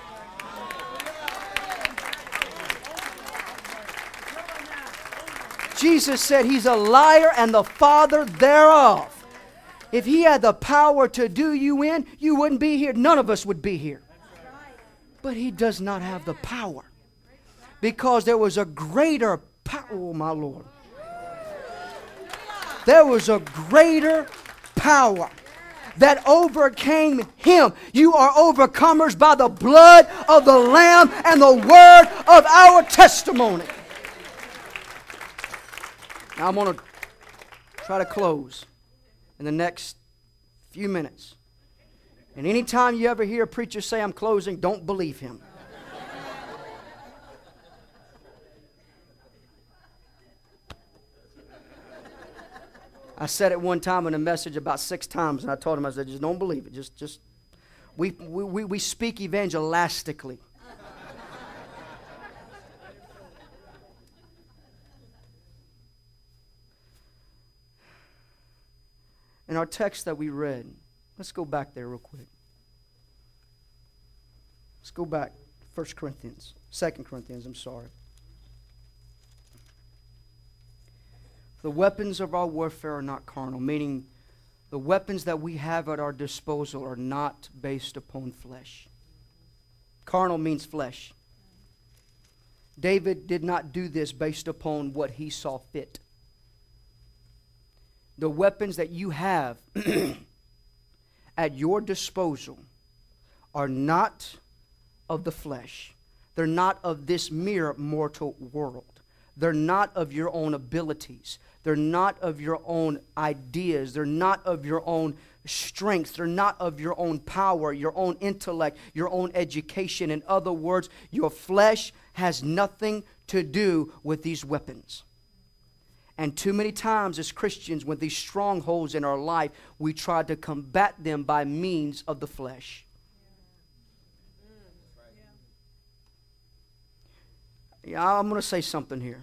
Jesus said he's a liar and the father thereof. If he had the power to do you in, you wouldn't be here. None of us would be here. But he does not have the power. Because there was a greater power, oh my Lord. There was a greater power that overcame him. You are overcomers by the blood of the Lamb and the word of our testimony. Now I'm going to try to close in the next few minutes. And anytime you ever hear a preacher say, I'm closing, don't believe him. I said it one time in a message about six times, and I told him, I said, just don't believe it. Just, just, we, we, we speak evangelistically. In our text that we read, let's go back there real quick. Let's go back, First Corinthians, Second Corinthians, I'm sorry. The weapons of our warfare are not carnal, meaning the weapons that we have at our disposal are not based upon flesh. Carnal means flesh. David did not do this based upon what he saw fit. The weapons that you have at your disposal are not of the flesh. They're not of this mere mortal world. They're not of your own abilities. They're not of your own ideas. They're not of your own strength. They're not of your own power, your own intellect, your own education. In other words, your flesh has nothing to do with these weapons. And too many times as Christians, with these strongholds in our life, we try to combat them by means of the flesh. Yeah, I'm going to say something here.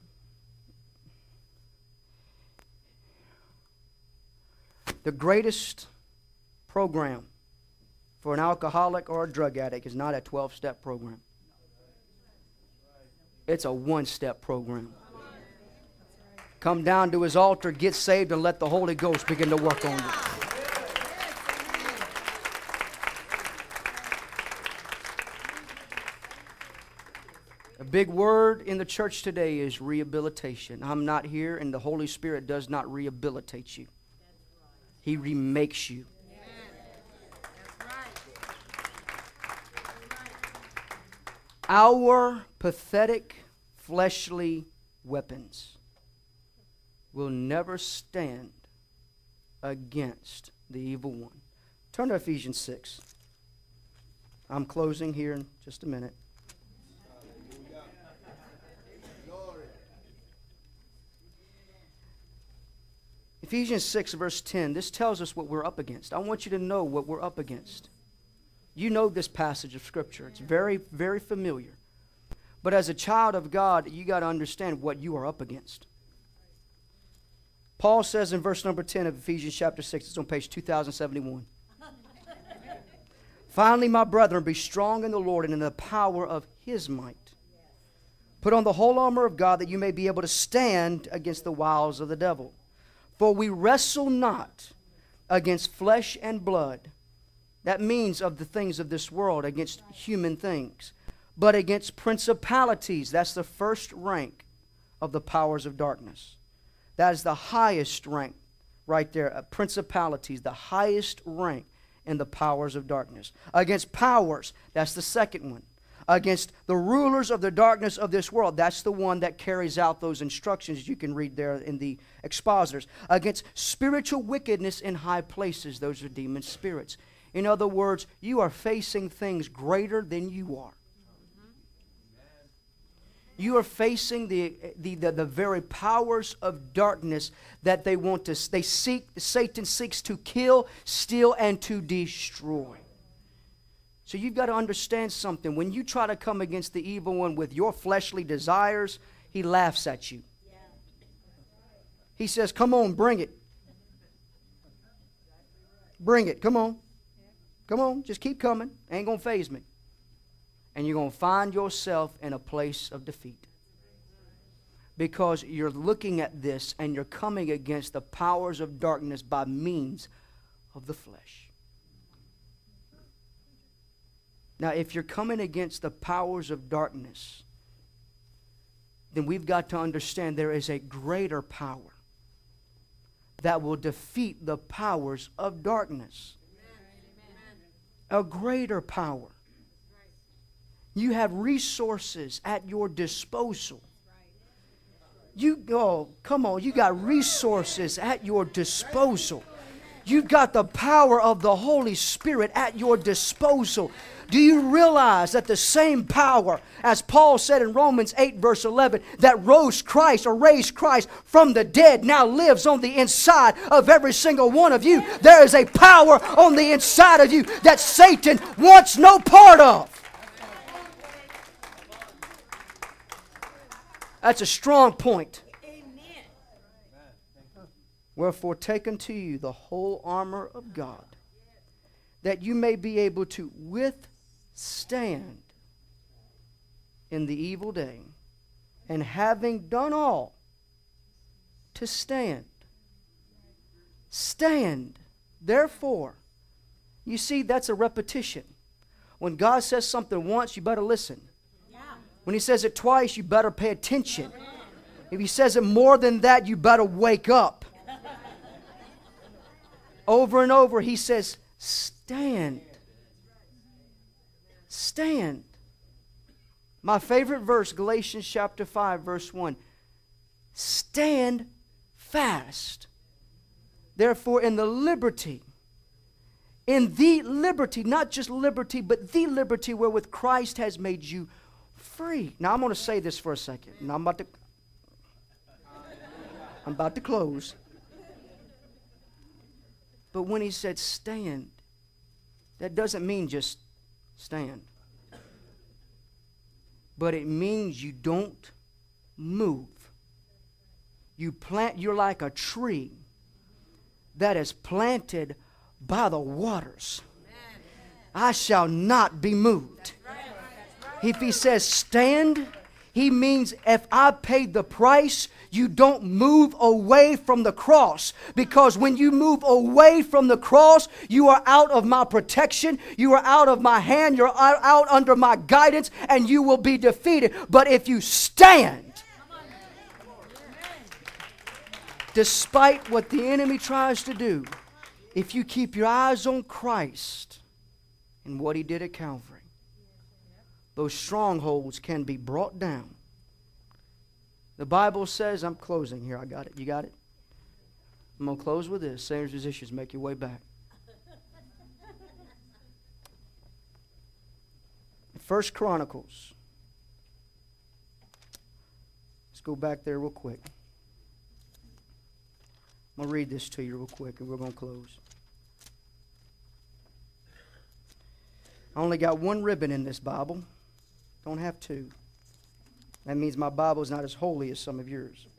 The greatest program for an alcoholic or a drug addict is not a twelve-step program. It's a one-step program. Come down to his altar, get saved, and let the Holy Ghost begin to work on you. A big word in the church today is rehabilitation. I'm not here, and the Holy Spirit does not rehabilitate you. He remakes you. Our pathetic, fleshly weapons will never stand against the evil one. Turn to Ephesians six. I'm closing here in just a minute. Ephesians six, verse ten, this tells us what we're up against. I want you to know what we're up against. You know this passage of Scripture. It's very, very familiar. But as a child of God, you got to understand what you are up against. Paul says in verse number ten of Ephesians chapter six, it's on page two thousand seventy-one. Finally, my brethren, be strong in the Lord and in the power of His might. Put on the whole armor of God that you may be able to stand against the wiles of the devil. For we wrestle not against flesh and blood. That means of the things of this world, against human things. But against principalities. That's the first rank of the powers of darkness. That is the highest rank right there. Uh, principalities, the highest rank in the powers of darkness. Against powers, that's the second one. against the rulers of the darkness of this world. That's the one that carries out those instructions you can read there in the expositors. Against spiritual wickedness in high places. Those are demon spirits. In other words, you are facing things greater than you are. You are facing the, the, the, the very powers of darkness that they want to, they seek, Satan seeks to kill, steal, and to destroy. So you've got to understand something. When you try to come against the evil one with your fleshly desires, he laughs at you. He says, come on, bring it. Bring it, come on. Come on, just keep coming. Ain't going to faze me. And you're going to find yourself in a place of defeat. Because you're looking at this and you're coming against the powers of darkness by means of the flesh. Now, if you're coming against the powers of darkness, then we've got to understand there is a greater power that will defeat the powers of darkness. A greater power. You have resources at your disposal. You go, come on, you got resources at your disposal. You've got the power of the Holy Spirit at your disposal. Do you realize that the same power, as Paul said in Romans eight verse eleven, that rose Christ or raised Christ from the dead now lives on the inside of every single one of you? There is a power on the inside of you that Satan wants no part of. That's a strong point. Amen. Wherefore take unto you the whole armor of God, that you may be able to withstand in the evil day, and having done all, to stand. Stand. Therefore, you see, that's a repetition. When God says something once, you better listen. When he says it twice, you better pay attention. If he says it more than that, you better wake up. Over and over, he says, stand. Stand. My favorite verse, Galatians chapter five, verse one. Stand fast. Therefore, in the liberty, in the liberty, not just liberty, but the liberty wherewith Christ has made you free. Now I'm going to say this for a second. Now I'm about to I'm about to close. But when he said stand, that doesn't mean just stand. But it means you don't move. You plant, you're like a tree that is planted by the waters. I shall not be moved. If he says stand, he means if I paid the price, you don't move away from the cross. Because when you move away from the cross, you are out of my protection, you are out of my hand, you're out under my guidance, and you will be defeated. But if you stand, despite what the enemy tries to do, if you keep your eyes on Christ and what he did at Calvary, those strongholds can be brought down. The Bible says, I'm closing here, I got it, you got it? I'm going to close with this. Singers, musicians, make your way back. First Chronicles. Let's go back there real quick. I'm going to read this to you real quick and we're going to close. I only got one ribbon in this Bible. Don't have two. That means my Bible is not as holy as some of yours.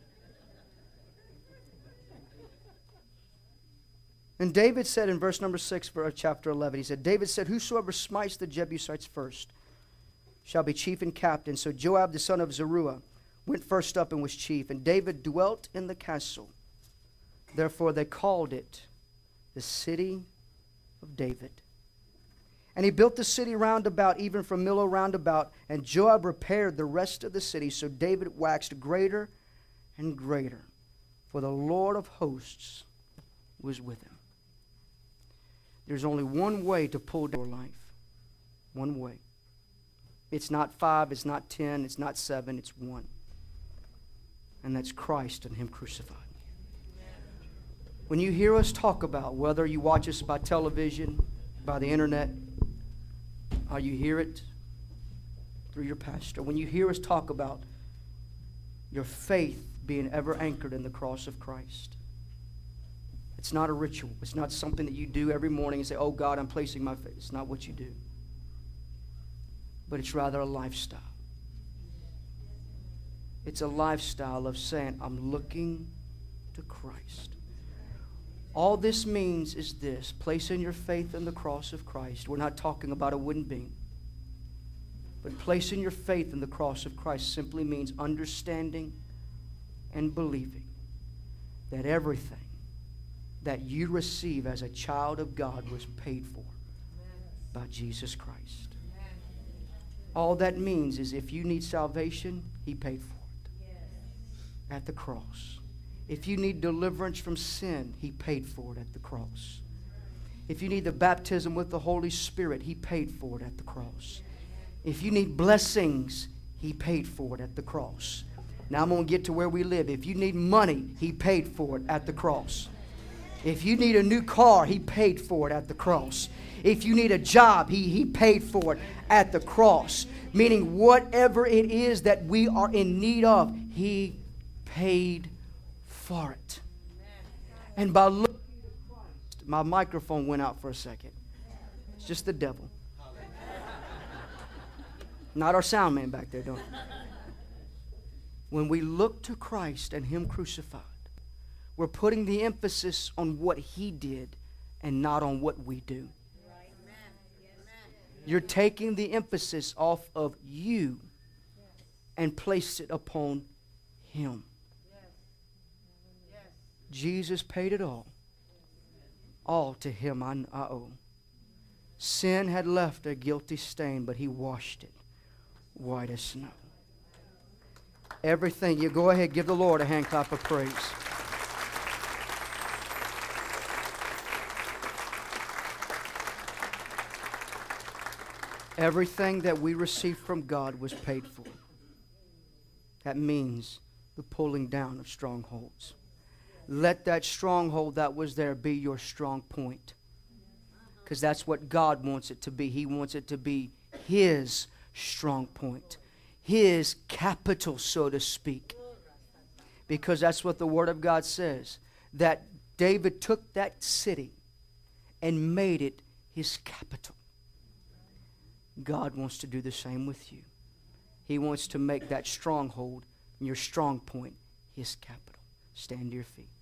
And David said in verse number six for chapter eleven, he said, David said, whosoever smites the Jebusites first shall be chief and captain. So Joab the son of Zeruiah went first up and was chief. And David dwelt in the castle. Therefore they called it the city of David. And he built the city round about, even from Millo round about. And Joab repaired the rest of the city. So David waxed greater and greater. For the Lord of hosts was with him. There's only one way to pull down your life. One way. It's not five, it's not ten, it's not seven, it's one. And that's Christ and Him crucified. When you hear us talk about, whether you watch us by television, by the internet, or you hear it through your pastor, when you hear us talk about your faith being ever anchored in the cross of Christ, it's not a ritual. It's not something that you do every morning and say, oh God, I'm placing my faith. It's not what you do. But it's rather a lifestyle. It's a lifestyle of saying, I'm looking to Christ. All this means is this: placing your faith in the cross of Christ. We're not talking about a wooden beam. But placing your faith in the cross of Christ simply means understanding and believing that everything that you receive as a child of God was paid for by Jesus Christ. All that means is if you need salvation, He paid for it at the cross. If you need deliverance from sin, He paid for it at the cross. If you need the baptism with the Holy Spirit, He paid for it at the cross. If you need blessings, He paid for it at the cross. Now I'm going to get to where we live. If you need money, He paid for it at the cross. If you need a new car, He paid for it at the cross. If you need a job, He, he paid for it at the cross. Meaning whatever it is that we are in need of, He paid for it. And by looking at Christ, my microphone went out for a second. It's just the devil. Not our sound man back there, don't it? When we look to Christ and Him crucified, we're putting the emphasis on what He did and not on what we do. You're taking the emphasis off of you and place it upon Him. Jesus paid it all. All to Him I, I owe. Sin had left a guilty stain, but He washed it white as snow. Everything, you go ahead, give the Lord a hand clap of praise. Everything that we receive from God was paid for. That means the pulling down of strongholds. Let that stronghold that was there be your strong point. Because that's what God wants it to be. He wants it to be His strong point. His capital, so to speak. Because that's what the Word of God says. That David took that city and made it his capital. God wants to do the same with you. He wants to make that stronghold, your strong point, His capital. Stand to your feet.